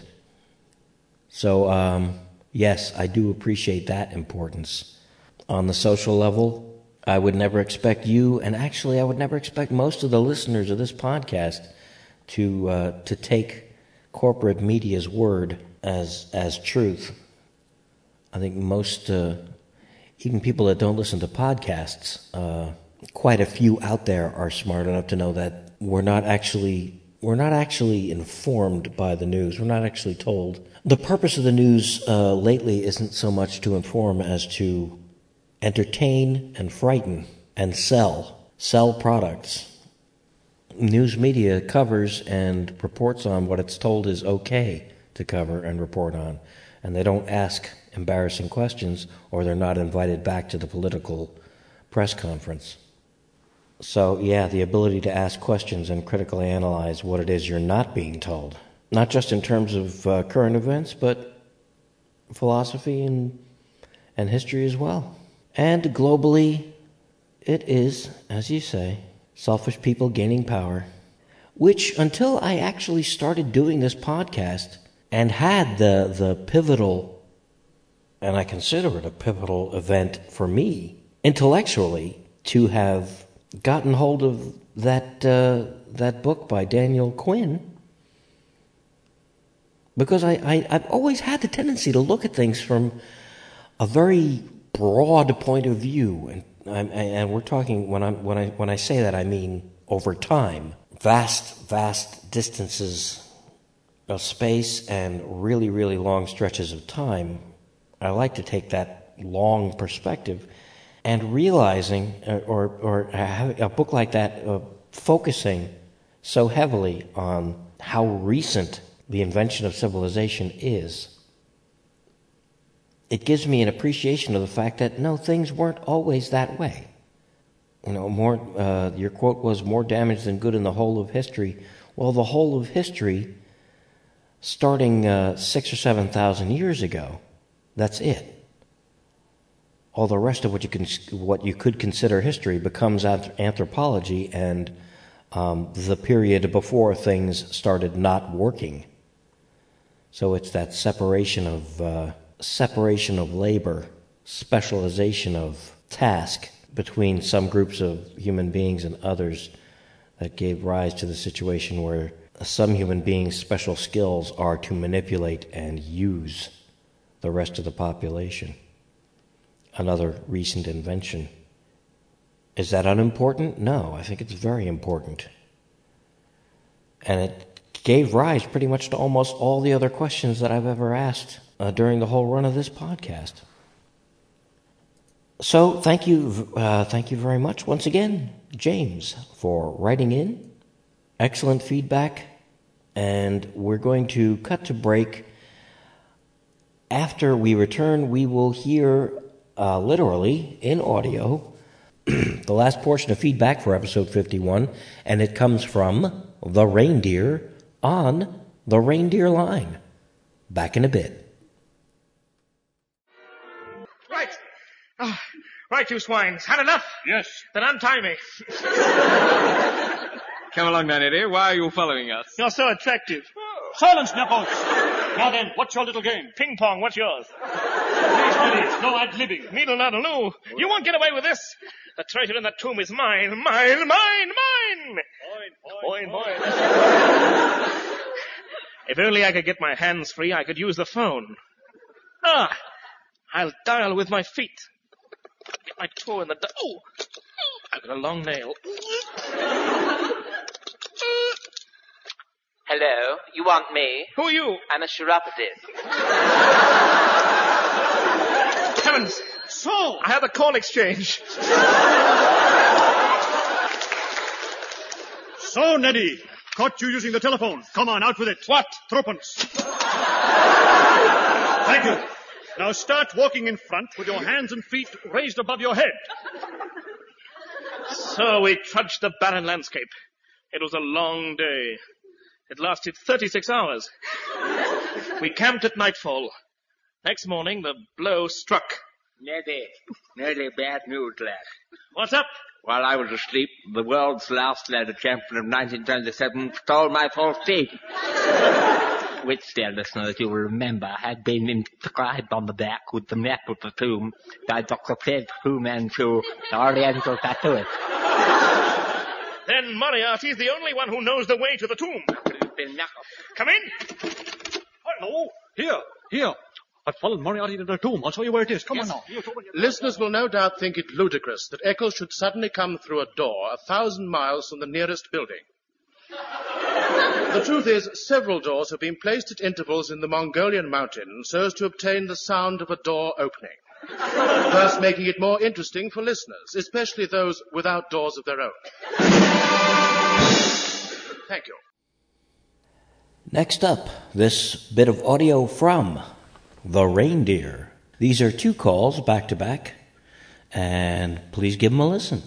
So, yes, I do appreciate that importance. On the social level, I would never expect you, and actually I would never expect most of the listeners of this podcast to take corporate media's word as truth. I think most, even people that don't listen to podcasts, quite a few out there are smart enough to know that we're not actually informed by the news. We're not actually told. The purpose of the news lately isn't so much to inform as to entertain and frighten and sell products. News media covers and reports on what it's told is okay to cover and report on, and they don't ask embarrassing questions, or they're not invited back to the political press conference. So, yeah, the ability to ask questions and critically analyze what it is you're not being told, not just in terms of current events, but philosophy and history as well. And globally, it is, as you say, selfish people gaining power, which until I actually started doing this podcast and had the pivotal, and I consider it a pivotal event for me, intellectually, to have gotten hold of that book by Daniel Quinn, because I've always had the tendency to look at things from a very broad point of view, and we're talking, when I say that, I mean over time, vast distances of space and really, really long stretches of time. I like to take that long perspective, and realizing, or a book like that, focusing so heavily on how recent the invention of civilization is, it gives me an appreciation of the fact that, no, things weren't always that way. You know, your quote was, more damage than good in the whole of history. Well, the whole of history, starting 6,000 or 7,000 years ago, that's it. All the rest of what you could consider history becomes anthropology and the period before things started not working. So it's that separation of labor, specialization of task between some groups of human beings and others that gave rise to the situation where some human beings' special skills are to manipulate and use the rest of the population. Another recent invention. Is that unimportant? No, I think it's very important. And it gave rise pretty much to almost all the other questions that I've ever asked during the whole run of this podcast. So thank you very much once again, James, for writing in. Excellent feedback, and we're going to cut to break. After we return, we will hear, literally, in audio, the last portion of feedback for episode 51, and it comes from the reindeer on the reindeer line. Back in a bit. Right, you swines. Had enough? Yes. Then untie me. Come along, then, Eddie. Why are you following us? You're so attractive. Silence, Knuckles. Now then, what's your little game? Ping pong, what's yours? Please, please, no ad-libbing. Needle noddle no. You won't get away with this. The treasure in the tomb is mine. Mine, mine, mine. Boing, boing. If only I could get my hands free, I could use the phone. I'll dial with my feet. Get my toe in the... Oh! I've got a long nail. Hello, you want me? Who are you? I'm a chiropodist. Heavens! So! I have a call exchange. So, Neddy, caught you using the telephone. Come on, out with it. What? Threepence. Thank you. Now start walking in front with your hands and feet raised above your head. So we trudged the barren landscape. It was a long day. It lasted 36 hours. We camped at nightfall. Next morning, the blow struck. Neddy, bad news, lad. What's up? While I was asleep, the world's last leather champion of 1927 stole my false teeth. Which, dear listeners, you will remember had been inscribed on the back with the map of the tomb by Dr. Ted Fu Manchu, the Oriental tattooist. Then Moriarty's the only one who knows the way to the tomb. Come in. Hello. Here. I've followed Moriarty to the tomb. I'll show you where it is. Come on now. Listeners will no doubt think it ludicrous that Eccles should suddenly come through a door 1,000 miles from the nearest building. The truth is, several doors have been placed at intervals in the Mongolian mountains so as to obtain the sound of a door opening, thus making it more interesting for listeners, especially those without doors of their own. Thank you. Next up, this bit of audio from the reindeer. These are 2 calls back to back, and please give them a listen.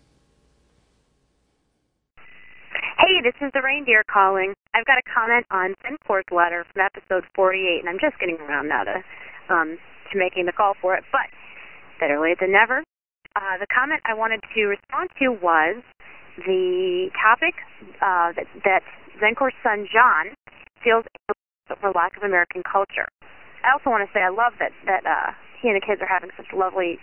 Hey, this is the reindeer calling. I've got a comment on Zencor's letter from episode 48, and I'm just getting around now to making the call for it, but better late than never. The comment I wanted to respond to was the topic that Zencor's son John feels over lack of American culture. I also want to say I love that he and the kids are having such lively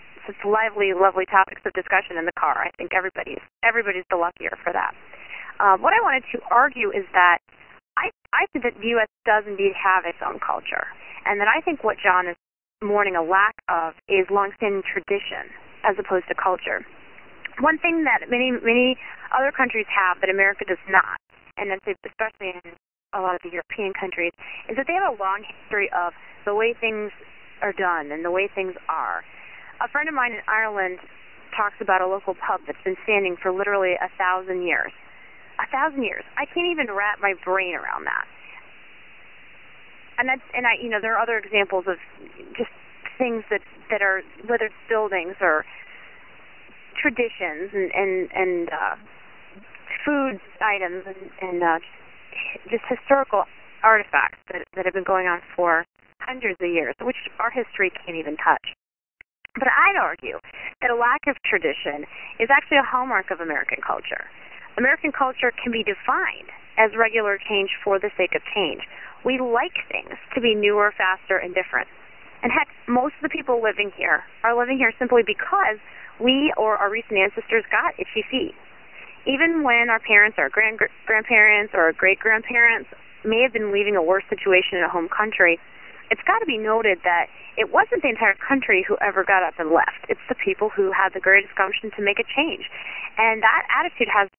topics of discussion in the car. I think everybody's the luckier for that. What I wanted to argue is that I think that the U.S. does indeed have its own culture, and that I think what John is mourning a lack of is long-standing tradition as opposed to culture. One thing that many other countries have that America does not, and that's especially in a lot of the European countries, is that they have a long history of the way things are done and the way things are. A friend of mine in Ireland talks about a local pub that's been standing for literally 1,000 years. 1,000 years. I can't even wrap my brain around that. And there are other examples of just things that are, whether it's buildings or traditions and food items and just historical artifacts that have been going on for hundreds of years, which our history can't even touch. But I'd argue that a lack of tradition is actually a hallmark of American culture. American culture can be defined as regular change for the sake of change. We like things to be newer, faster, and different. And heck, most of the people living here are living here simply because we or our recent ancestors got itchy feet. Even when our parents, our grandparents, or our great-grandparents may have been leaving a worse situation in a home country, it's got to be noted that it wasn't the entire country who ever got up and left. It's the people who had the greatest gumption to make a change. And that attitude has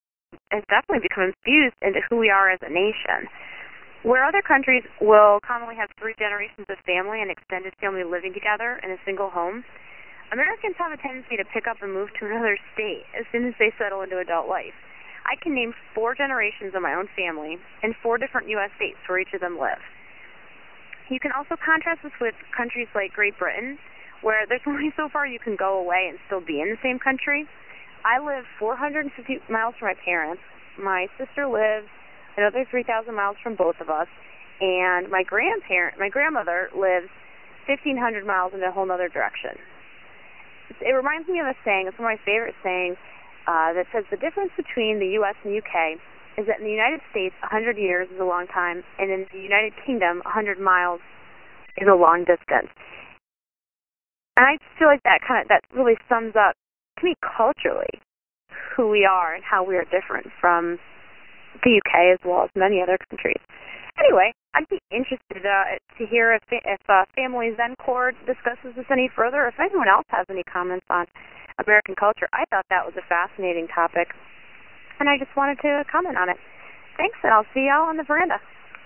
has definitely become infused into who we are as a nation. Where other countries will commonly have 3 generations of family and extended family living together in a single home, Americans have a tendency to pick up and move to another state as soon as they settle into adult life. I can name 4 generations of my own family and 4 different U.S. states where each of them live. You can also contrast this with countries like Great Britain, where there's only so far you can go away and still be in the same country. I live 450 miles from my parents. My sister lives another 3,000 miles from both of us, and my grandmother lives 1,500 miles in a whole other direction. It reminds me of a saying, it's one of my favorite sayings, that says the difference between the U.S. and the U.K. is that in the United States, 100 years is a long time, and in the United Kingdom, 100 miles is a long distance. And I feel like that really sums up, to me, culturally, who we are and how we are different from the UK as well as many other countries. Anyway, I'd be interested to hear if Family Zen Corps discusses this any further, if anyone else has any comments on American culture. I thought that was a fascinating topic, and I just wanted to comment on it. Thanks, and I'll see y'all on the veranda.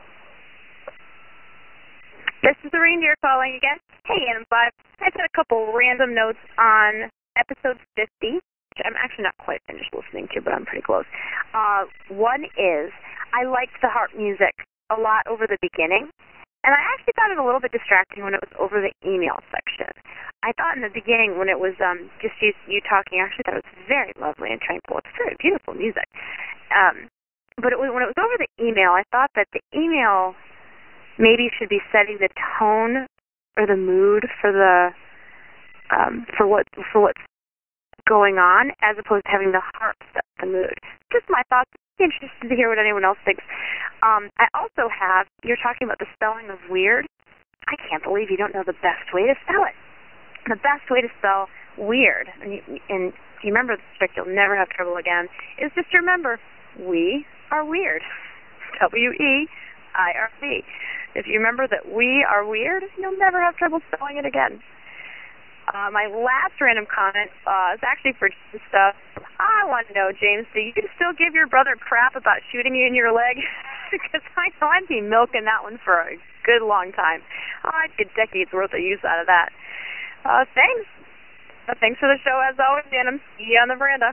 This is the Reindeer calling again. Hey, Adam 5. I put a couple random notes on episode 50, which I'm actually not quite finished listening to, but I'm pretty close. One is, I liked the harp music a lot over the beginning, and I actually found it a little bit distracting when it was over the email section. I thought in the beginning when it was just you talking, I actually thought it was very lovely and tranquil. It's very beautiful music. But when it was over the email, I thought that the email maybe should be setting the tone or the mood for the for what's going on, as opposed to having the harp set the mood. Just my thoughts. I'm interested to hear what anyone else thinks. I also have, you're talking about the spelling of weird. I can't believe you don't know the best way to spell it. The best way to spell weird, and if you remember this trick, you'll never have trouble again, is just to remember, we are weird. W-E-I-R-D. If you remember that we are weird, you'll never have trouble spelling it again. My last random comment is actually for stuff. I want to know, James, do you still give your brother crap about shooting you in your leg? Because I know I'd be milking that one for a good long time. I'd get decades worth of use out of that. Thanks. Thanks for the show, as always, and see you on the veranda.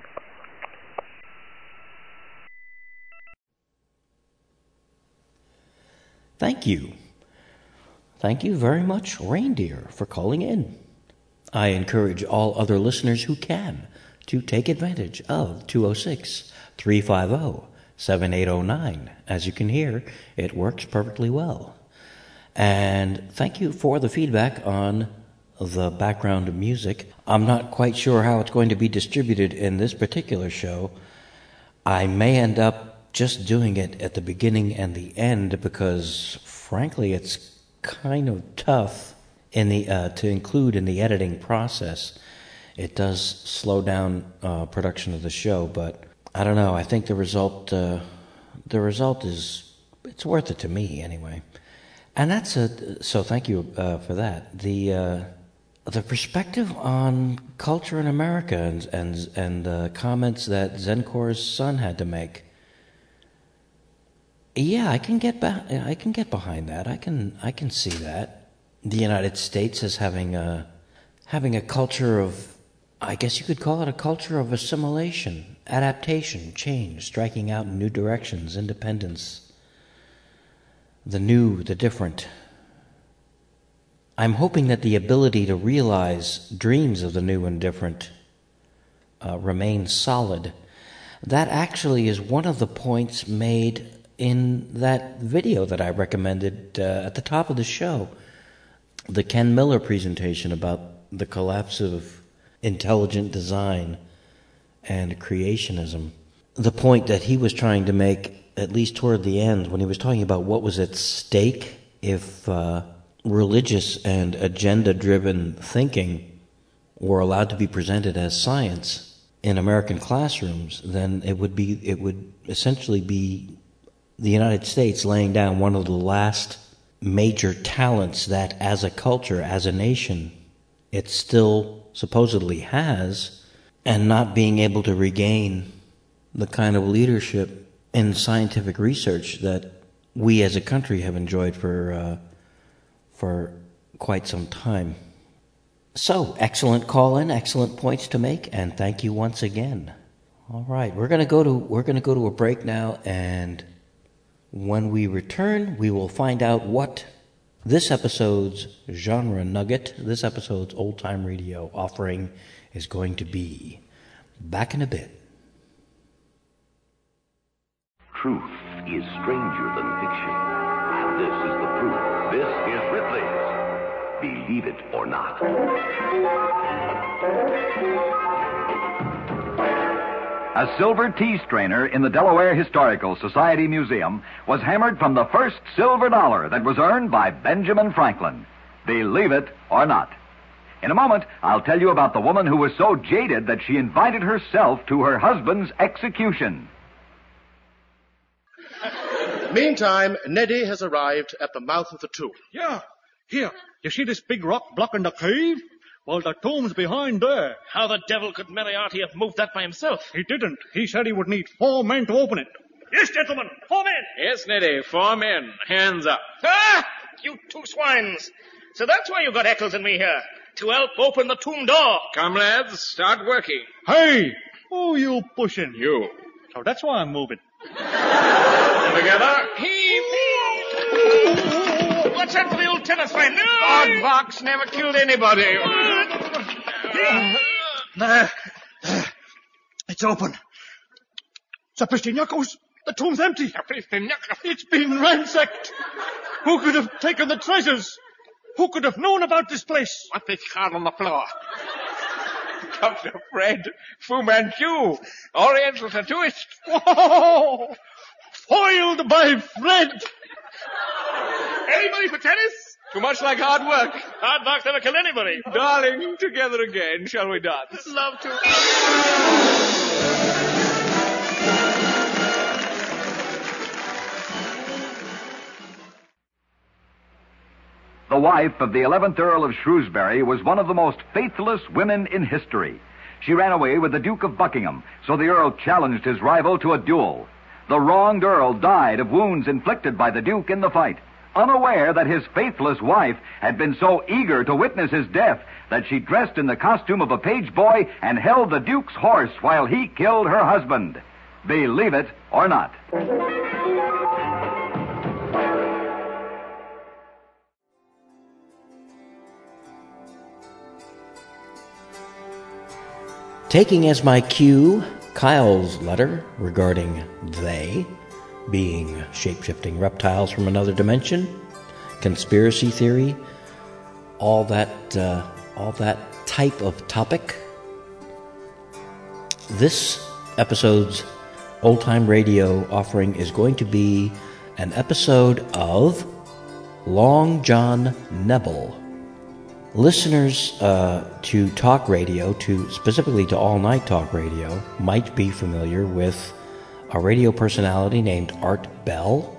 Thank you. Thank you very much, Reindeer, for calling in. I encourage all other listeners who can to take advantage of 206-350-7809. As you can hear, it works perfectly well. And thank you for the feedback on the background music. I'm not quite sure how it's going to be distributed in this particular show. I may end up just doing it at the beginning and the end because, frankly, it's kind of tough to include in the editing process. It does slow down production of the show, but I don't know. I think the result is, it's worth it to me anyway. And so thank you for that. The perspective on culture in America and comments that Zen Corps' son had to make. Yeah, I can get behind that. I can see that. The United States as having a culture of, I guess you could call it a culture of assimilation, adaptation, change, striking out in new directions, independence, the new, the different. I'm hoping that the ability to realize dreams of the new and different remains solid. That actually is one of the points made in that video that I recommended at the top of the show. The Ken Miller presentation about the collapse of intelligent design and creationism. The point that he was trying to make, at least toward the end, when he was talking about what was at stake if religious and agenda-driven thinking were allowed to be presented as science in American classrooms, then it would essentially be the United States laying down one of the last major talents that as a culture, as a nation, it still supposedly has, and not being able to regain the kind of leadership in scientific research that we as a country have enjoyed for quite some time. So, excellent call-in, excellent points to make, and thank you once again. All right, we're going to go to a break now, and when we return, we will find out what this episode's genre nugget, this episode's old-time radio offering is going to be. Back in a bit. Truth is stranger than fiction. And this is the proof. This is Ripley's Believe It or Not. A silver tea strainer in the Delaware Historical Society Museum was hammered from the first silver dollar that was earned by Benjamin Franklin. Believe it or not. In a moment, I'll tell you about the woman who was so jaded that she invited herself to her husband's execution. Meantime, Neddy has arrived at the mouth of the tomb. Yeah, here. You see this big rock blocking the cave? Well, the tomb's behind there. How the devil could Moriarty have moved that by himself? He didn't. He said he would need 4 men to open it. Yes, gentlemen, 4 men. Yes, Neddy, 4 men. Hands up. Ah, you 2 swines. So that's why you got Eccles and me here, to help open the tomb door. Come, lads, start working. Hey! Who you pushing? You. So that's why I'm moving. Together. Heave. Watch out for the old tennis friend. Odd box never killed anybody. There. It's open. Sapristignacos, the tomb's empty. It's been ransacked. Who could have taken the treasures? Who could have known about this place? What is hard on the floor? Dr. Fred, Fu Manchu, Oriental tattooist. Whoa! Foiled by Fred. Anybody for tennis? Too much like hard work. Hard knocks never kill anybody. Darling, together again, shall we dance? Love to. The wife of the 11th Earl of Shrewsbury was one of the most faithless women in history. She ran away with the Duke of Buckingham, so the Earl challenged his rival to a duel. The wronged Earl died of wounds inflicted by the Duke in the fight, unaware that his faithless wife had been so eager to witness his death that she dressed in the costume of a page boy and held the Duke's horse while he killed her husband. Believe it or not. Taking as my cue Kyle's letter regarding they being shape-shifting reptiles from another dimension, conspiracy theory, all that type of topic. This episode's old-time radio offering is going to be an episode of Long John Nebel. Listeners to talk radio, specifically to all-night talk radio, might be familiar with a radio personality named Art Bell,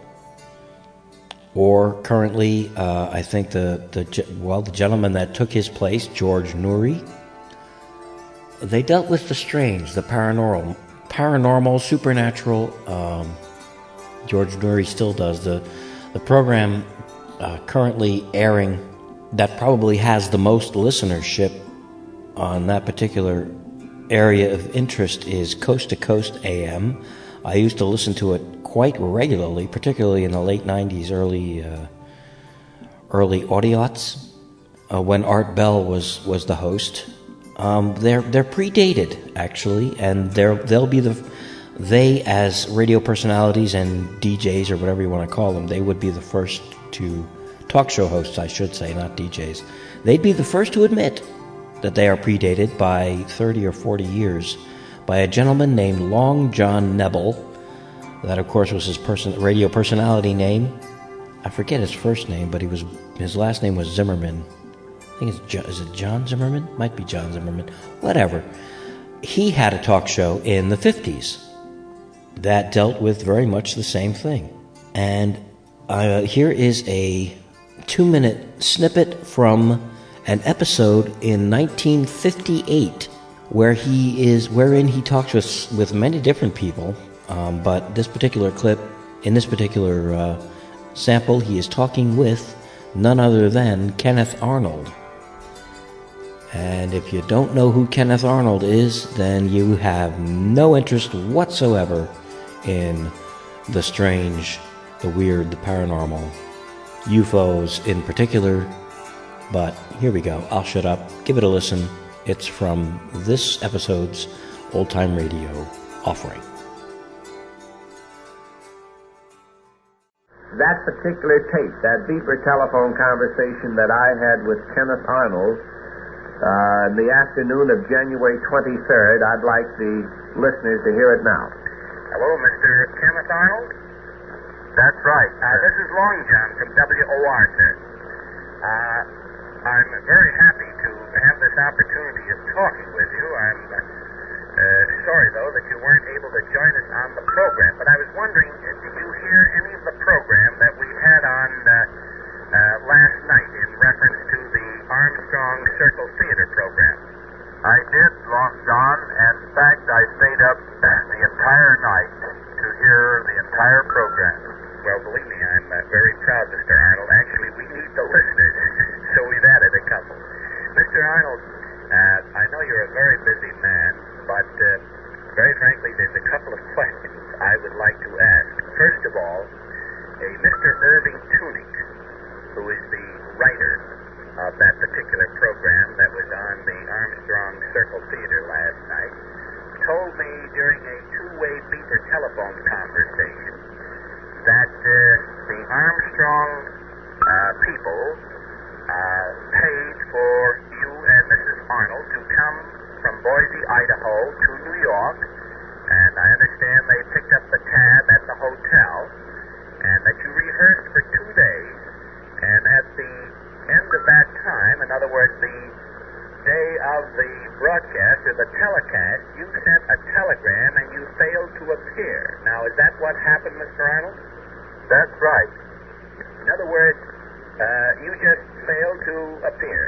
or currently, I think the gentleman that took his place, George Noory. They dealt with the strange, the paranormal, supernatural. George Noory still does the program currently airing. That probably has the most listenership on that particular area of interest is Coast to Coast AM. I used to listen to it quite regularly, particularly in the late 90s, early audiaughts, when Art Bell was the host. They're predated, actually, and they'll be they as radio personalities and DJs or whatever you want to call them, they would be the first to talk show hosts, I should say, not DJs. They'd be the first to admit that they are predated by 30 or 40 years by a gentleman named Long John Nebel. That, of course, was his radio personality name. I forget his first name, but his last name was Zimmerman. I think is it John Zimmerman? Might be John Zimmerman. Whatever. He had a talk show in the 50s that dealt with very much the same thing. And here is a 2-minute snippet from an episode in 1958 wherein he talks with many different people, but this particular clip, in this particular sample, he is talking with none other than Kenneth Arnold. And if you don't know who Kenneth Arnold is, then you have no interest whatsoever in the strange, the weird, the paranormal, UFOs in particular. But here we go. I'll shut up. Give it a listen. It's from this episode's Old Time Radio offering. That particular tape, that beeper telephone conversation that I had with Kenneth Arnold in the afternoon of January 23rd, I'd like the listeners to hear it now. Hello, Mr. Kenneth Arnold? That's right. This is Long John from WOR, sir. I'm very happy to have this opportunity of talking with you. I'm sorry, though, that you weren't able to join us on the program. But I was wondering, did you hear any of the program that we had on last night in reference to the Armstrong Circle Theater program? I did, Long John, and in fact, I stayed up the entire night to hear the entire program. Well, believe me, I'm very proud, Mr. Arnold. Actually, we need the listeners, so we've added a couple. Mr. Arnold, I know you're a very busy man, but very frankly, there's a couple of questions I would like to ask. First of all, Mr. Irving Tunick, who is the writer of that particular program that was on the Armstrong Circle Theater last night, told me during a two-way beeper telephone conversation that the Armstrong people paid for you and Mrs. Arnold to come from Boise, Idaho to New York, and I understand they picked up the tab at the hotel, and that you rehearsed for 2 days, and at the end of that time, in other words, the day of the broadcast or the telecast, you sent a telegram and you failed to appear. Now, is that what happened, Mr. Arnold? That's right. In other words, you just failed to appear.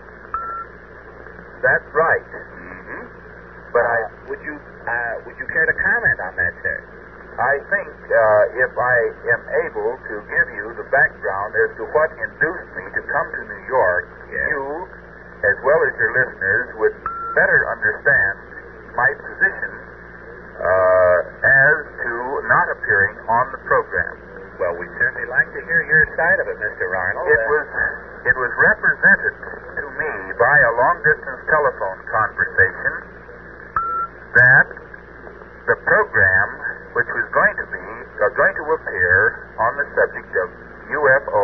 That's right. Mm-hmm. But would you care to comment on that, sir? I think if I am able to give you the background as to what induced me to come to New York, you, as well as your listeners, would better understand my position as to not appearing on the program. Well, we'd certainly like to hear your side of it, Mr. Arnold. It was represented to me by a long-distance telephone conversation that the program, which was going to appear on the subject of UFO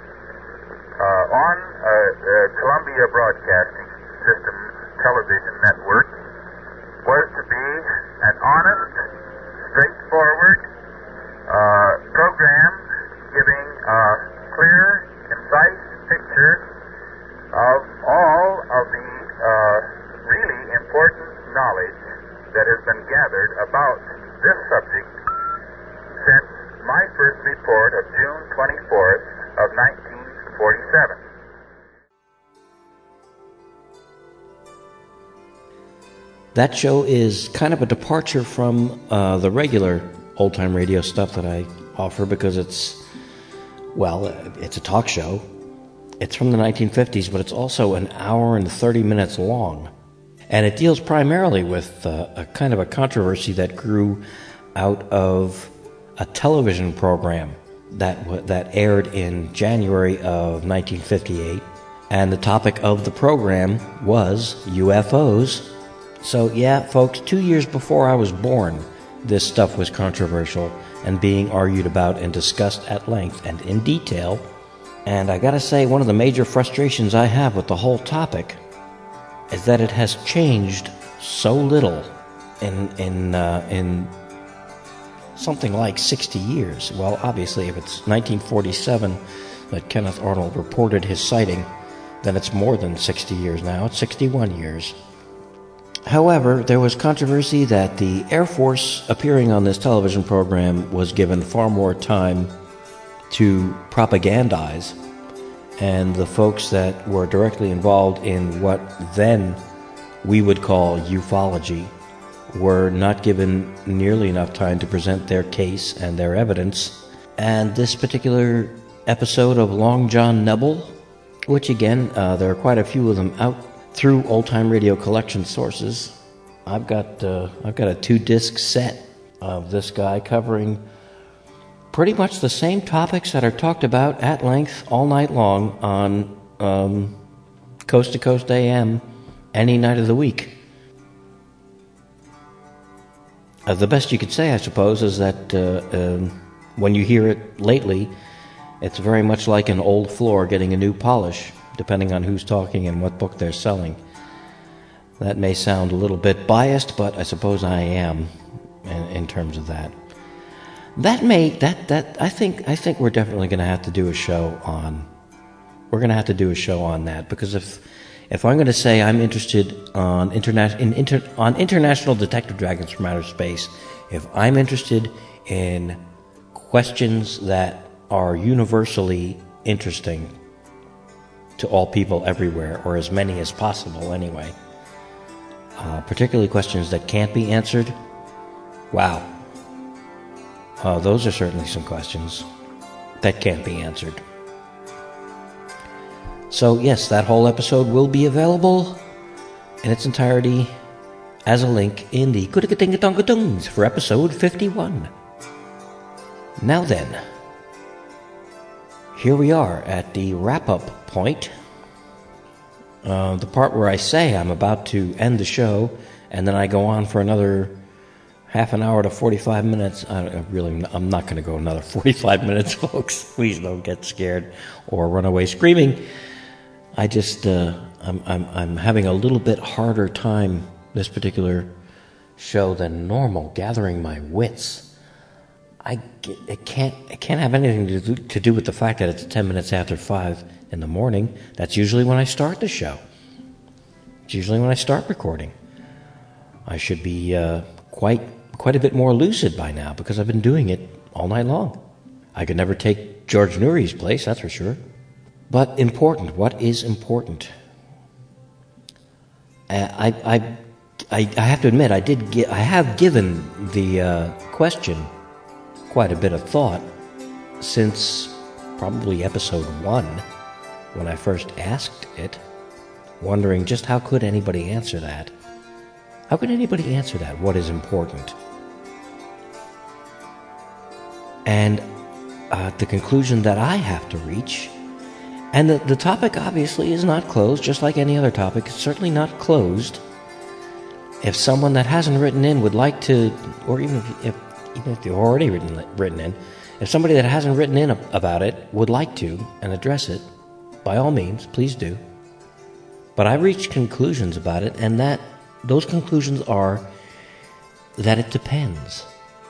on Columbia Broadcasting System television network, was to be an honest, straightforward program giving a clear, concise picture of all of the really important knowledge that has been gathered about this subject since my first report of June 24th of 1947. That show is kind of a departure from the regular old-time radio stuff that I offer because it's a talk show. It's from the 1950s, but it's also an hour and 30 minutes long. And it deals primarily with a kind of a controversy that grew out of a television program that aired in January of 1958. And the topic of the program was UFOs. So yeah, folks, 2 years before I was born, this stuff was controversial and being argued about and discussed at length and in detail. And I gotta say, one of the major frustrations I have with the whole topic is that it has changed so little in something like 60 years. Well, obviously, if it's 1947 that Kenneth Arnold reported his sighting, then it's more than 60 years now. It's 61 years. However, there was controversy that the Air Force appearing on this television program was given far more time to propagandize, and the folks that were directly involved in what then we would call ufology were not given nearly enough time to present their case and their evidence. And this particular episode of Long John Nebel, which again, there are quite a few of them out through Old Time Radio collection sources. I've got a 2-disc set of this guy covering pretty much the same topics that are talked about at length all night long on Coast to Coast AM any night of the week. The best you could say, I suppose, is that when you hear it lately, it's very much like an old floor getting a new polish, depending on who's talking and what book they're selling. That may sound a little bit biased, but I suppose I am in terms of that. I think we're definitely going to have to do a show on. We're going to have to do a show on that, because if I'm going to say I'm interested on international detective dragons from outer space, if I'm interested in questions that are universally interesting to all people everywhere, or as many as possible anyway, particularly questions that can't be answered, wow. Those are certainly some questions that can't be answered. So yes, that whole episode will be available in its entirety as a link in the Good-a-Ding-a-Dong-a-Dongs for episode 51. Now then, here we are at the wrap-up point. The part where I say I'm about to end the show, and then I go on for another half an hour to 45 minutes. I'm not going to go another 45 minutes, folks. Please don't get scared or run away screaming. I just, I'm having a little bit harder time this particular show than normal, gathering my wits. It can't have anything to do with the fact that it's 10 minutes after 5 in the morning. That's usually when I start the show. It's usually when I start recording. I should be quite a bit more lucid by now, because I've been doing it all night long. I could never take George Nuri's place, that's for sure. But important. What is important? I have to admit, I have given the question quite a bit of thought since probably episode 1, when I first asked it, wondering just how could anybody answer that? How could anybody answer that? What is important? And the conclusion that I have to reach, and the topic obviously is not closed, just like any other topic. It's certainly not closed. If someone that hasn't written in would like to, or even if they've already written in, if somebody that hasn't written in about it would like to and address it, by all means, please do. But I've reached conclusions about it, and those conclusions are that it depends.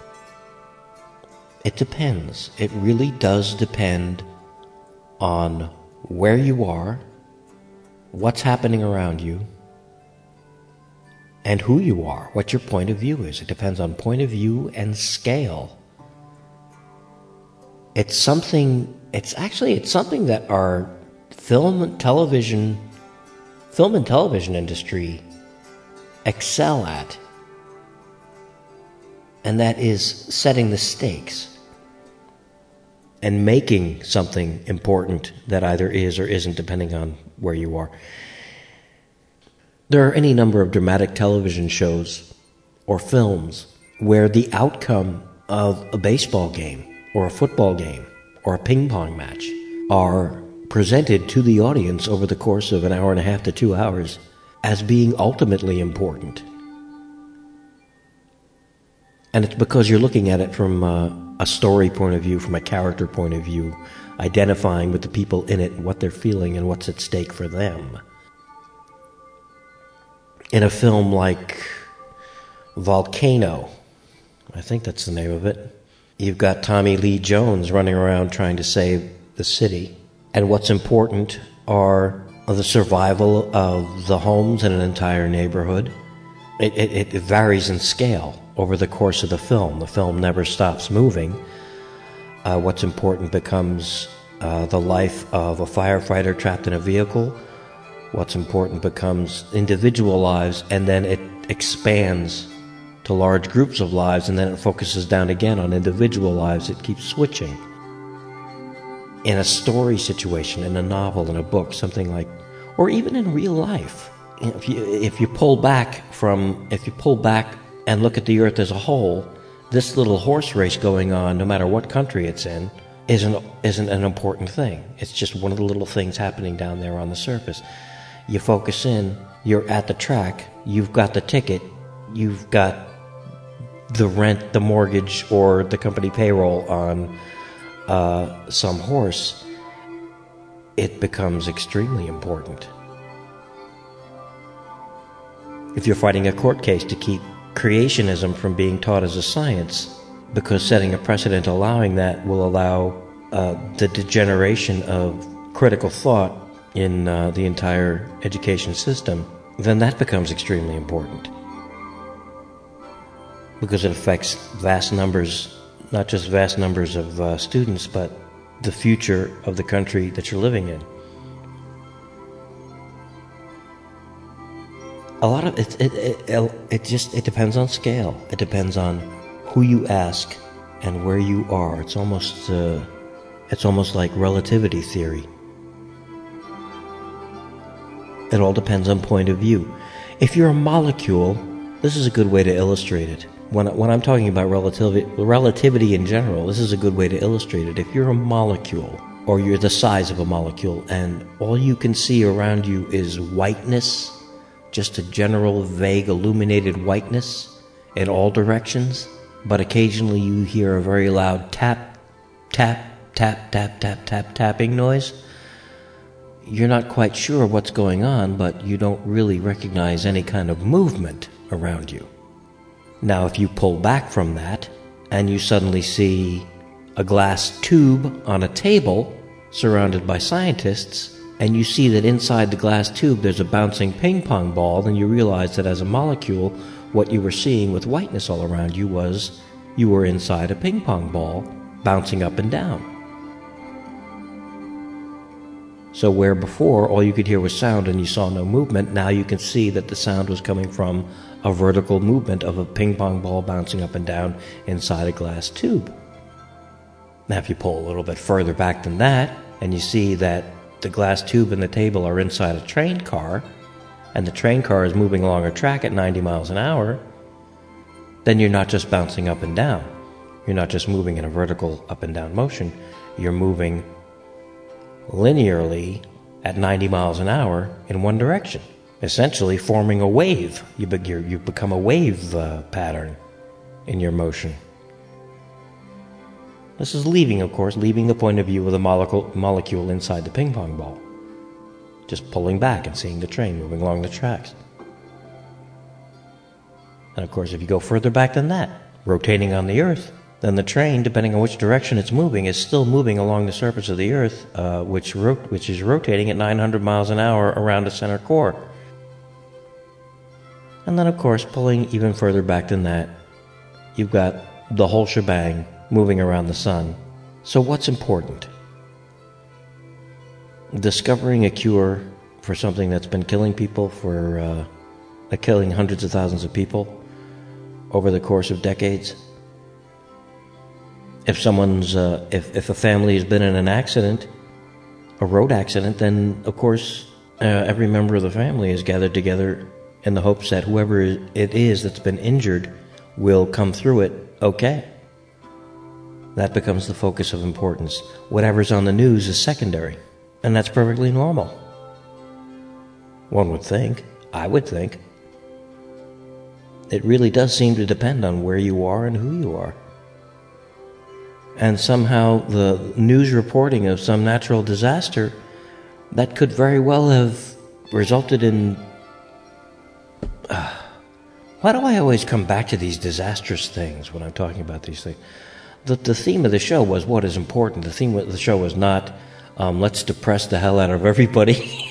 It depends. It really does depend on where you are, what's happening around you, and who you are, what your point of view is. It depends on point of view and scale. It's something that our film and television industry excel at, and that is setting the stakes and making something important that either is or isn't, depending on where you are. There are any number of dramatic television shows or films where the outcome of a baseball game or a football game or a ping pong match are presented to the audience over the course of an hour and a half to 2 hours as being ultimately important. And it's because you're looking at it from a story point of view, from a character point of view, identifying with the people in it, what they're feeling, and what's at stake for them. In a film like Volcano, I think that's the name of it, you've got Tommy Lee Jones running around trying to save the city, and what's important are the survival of the homes in an entire neighborhood. It varies in scale over the course of the film. The film never stops moving. What's important becomes the life of a firefighter trapped in a vehicle. What's important becomes individual lives, and then it expands to large groups of lives, and then it focuses down again on individual lives. It keeps switching. In a story situation, in a novel, in a book, something like, or even in real life, if you pull back and look at the earth as a whole, this little horse race going on, no matter what country it's in, isn't an important thing. It's just one of the little things happening down there on the surface. You focus in, you're at the track, you've got the ticket, you've got the rent, the mortgage, or the company payroll on some horse. It becomes extremely important. If you're fighting a court case to keep creationism from being taught as a science, because setting a precedent allowing that will allow the degeneration of critical thought in the entire education system, then that becomes extremely important. Because it affects vast numbers, not just vast numbers of students, but the future of the country that you're living in. A lot of it depends on scale. It depends on who you ask and where you are. It's almost like relativity theory. It all depends on point of view. If you're a molecule, this is a good way to illustrate it. When I'm talking about relativity in general, this is a good way to illustrate it. If you're a molecule, or you're the size of a molecule, and all you can see around you is whiteness, just a general, vague, illuminated whiteness in all directions, but occasionally you hear a very loud tap, tap, tap, tap, tap, tap, tapping noise, you're not quite sure what's going on, but you don't really recognize any kind of movement around you. Now, if you pull back from that, and you suddenly see a glass tube on a table surrounded by scientists, and you see that inside the glass tube there's a bouncing ping pong ball, then you realize that as a molecule, what you were seeing with whiteness all around you was you were inside a ping pong ball bouncing up and down. So where before all you could hear was sound and you saw no movement, now you can see that the sound was coming from a vertical movement of a ping pong ball bouncing up and down inside a glass tube. Now if you pull a little bit further back than that, and you see that the glass tube and the table are inside a train car, and the train car is moving along a track at 90 miles an hour, then you're not just bouncing up and down. You're not just moving in a vertical up and down motion. You're moving linearly at 90 miles an hour in one direction, essentially forming a wave. You become a wave pattern in your motion. This is leaving the point of view of the molecule inside the ping pong ball. Just pulling back and seeing the train moving along the tracks. And of course, if you go further back than that, rotating on the Earth, then the train, depending on which direction it's moving, is still moving along the surface of the Earth, which is rotating at 900 miles an hour around a center core. And then, of course, pulling even further back than that, you've got the whole shebang moving around the sun. So what's important? Discovering a cure for something that's been killing people killing hundreds of thousands of people over the course of decades. If if a family has been in an accident, a road accident, then of course every member of the family is gathered together in the hopes that whoever it is that's been injured will come through it okay. That becomes the focus of importance. Whatever's on the news is secondary, and that's perfectly normal. One would think, I would think. It really does seem to depend on where you are and who you are. And somehow the news reporting of some natural disaster, that could very well have resulted in... Why do I always come back to these disastrous things when I'm talking about these things? The theme of the show was what is important. The theme of the show was not, let's depress the hell out of everybody.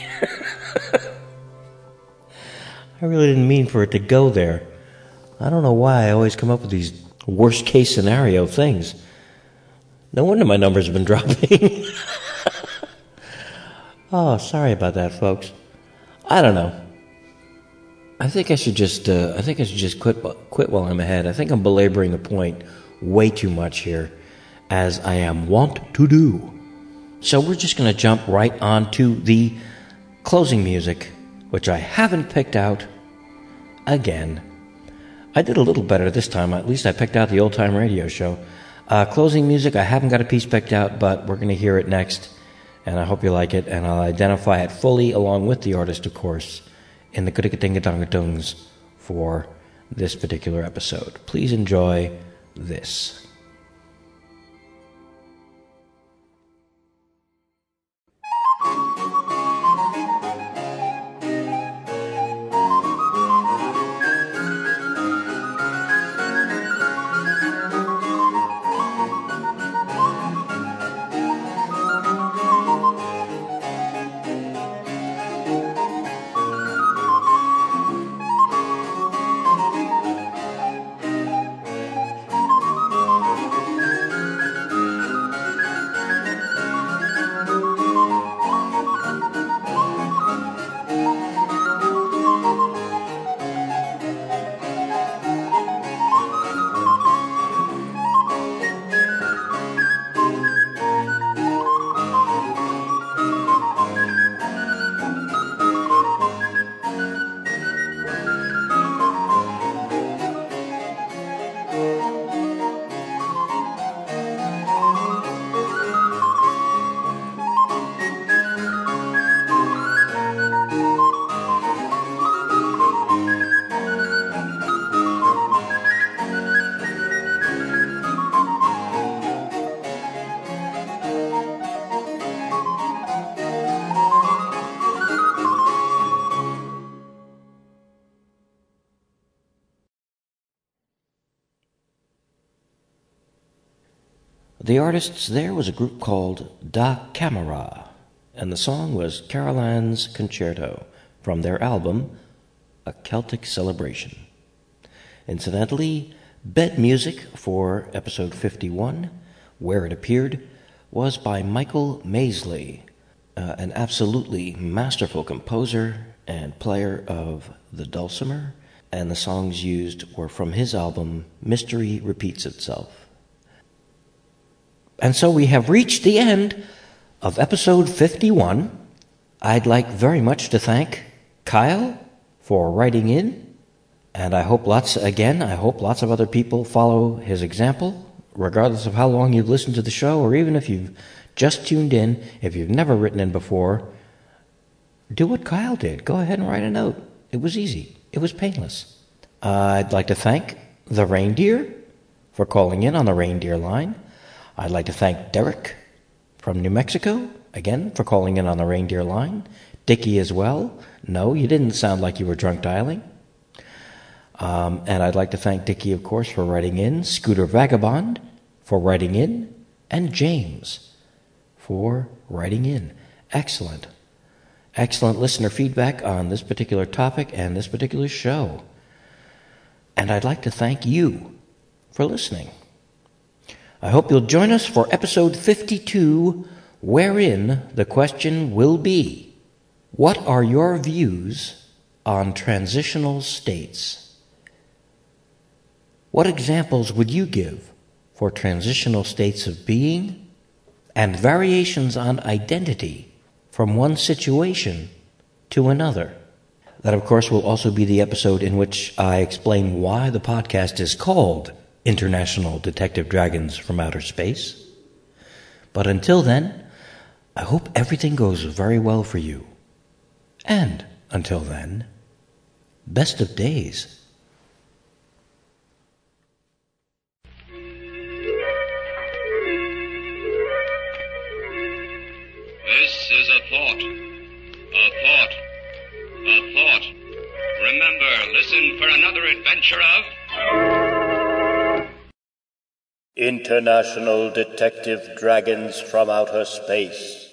I really didn't mean for it to go there. I don't know why I always come up with these worst-case scenario things. No wonder my numbers have been dropping. Oh, sorry about that, folks. I don't know. I think I should just quit while I'm ahead. I think I'm belaboring the point way too much here, as I am wont to do. So we're just going to jump right on to the closing music, which I haven't picked out again. I did a little better this time. At least I picked out the old-time radio show. Closing music, I haven't got a piece picked out, but we're going to hear it next, and I hope you like it, and I'll identify it fully along with the artist, of course, in the Guddigadingadongadungs for this particular episode. Please enjoy this. The artists there was a group called Da Camera, and the song was Carolan's Concerto from their album, A Celtic Celebration. Incidentally, bed music for episode 51, Where It Appeared, was by Michael Maisley, an absolutely masterful composer and player of the dulcimer, and the songs used were from his album, Mystery Repeats Itself. And so we have reached the end of episode 51. I'd like very much to thank Kyle for writing in, and I hope lots of other people follow his example, regardless of how long you've listened to the show, or even if you've just tuned in. If you've never written in before, do what Kyle did. Go ahead and write a note. It was easy. It was painless. I'd like to thank the reindeer for calling in on the reindeer line. I'd like to thank Derek from New Mexico, again, for calling in on the reindeer line. Dickie as well. No, you didn't sound like you were drunk dialing. And I'd like to thank Dickie, of course, for writing in, Scooter Vagabond for writing in, and James for writing in. Excellent. Excellent listener feedback on this particular topic and this particular show. And I'd like to thank you for listening. I hope you'll join us for episode 52, wherein the question will be, what are your views on transitional states? What examples would you give for transitional states of being and variations on identity from one situation to another? That, of course, will also be the episode in which I explain why the podcast is called International Detective Dragons from Outer Space. But until then, I hope everything goes very well for you. And until then, best of days. This is a thought. A thought. A thought. Remember, listen for another adventure of International Detective Dragons from Outer Space.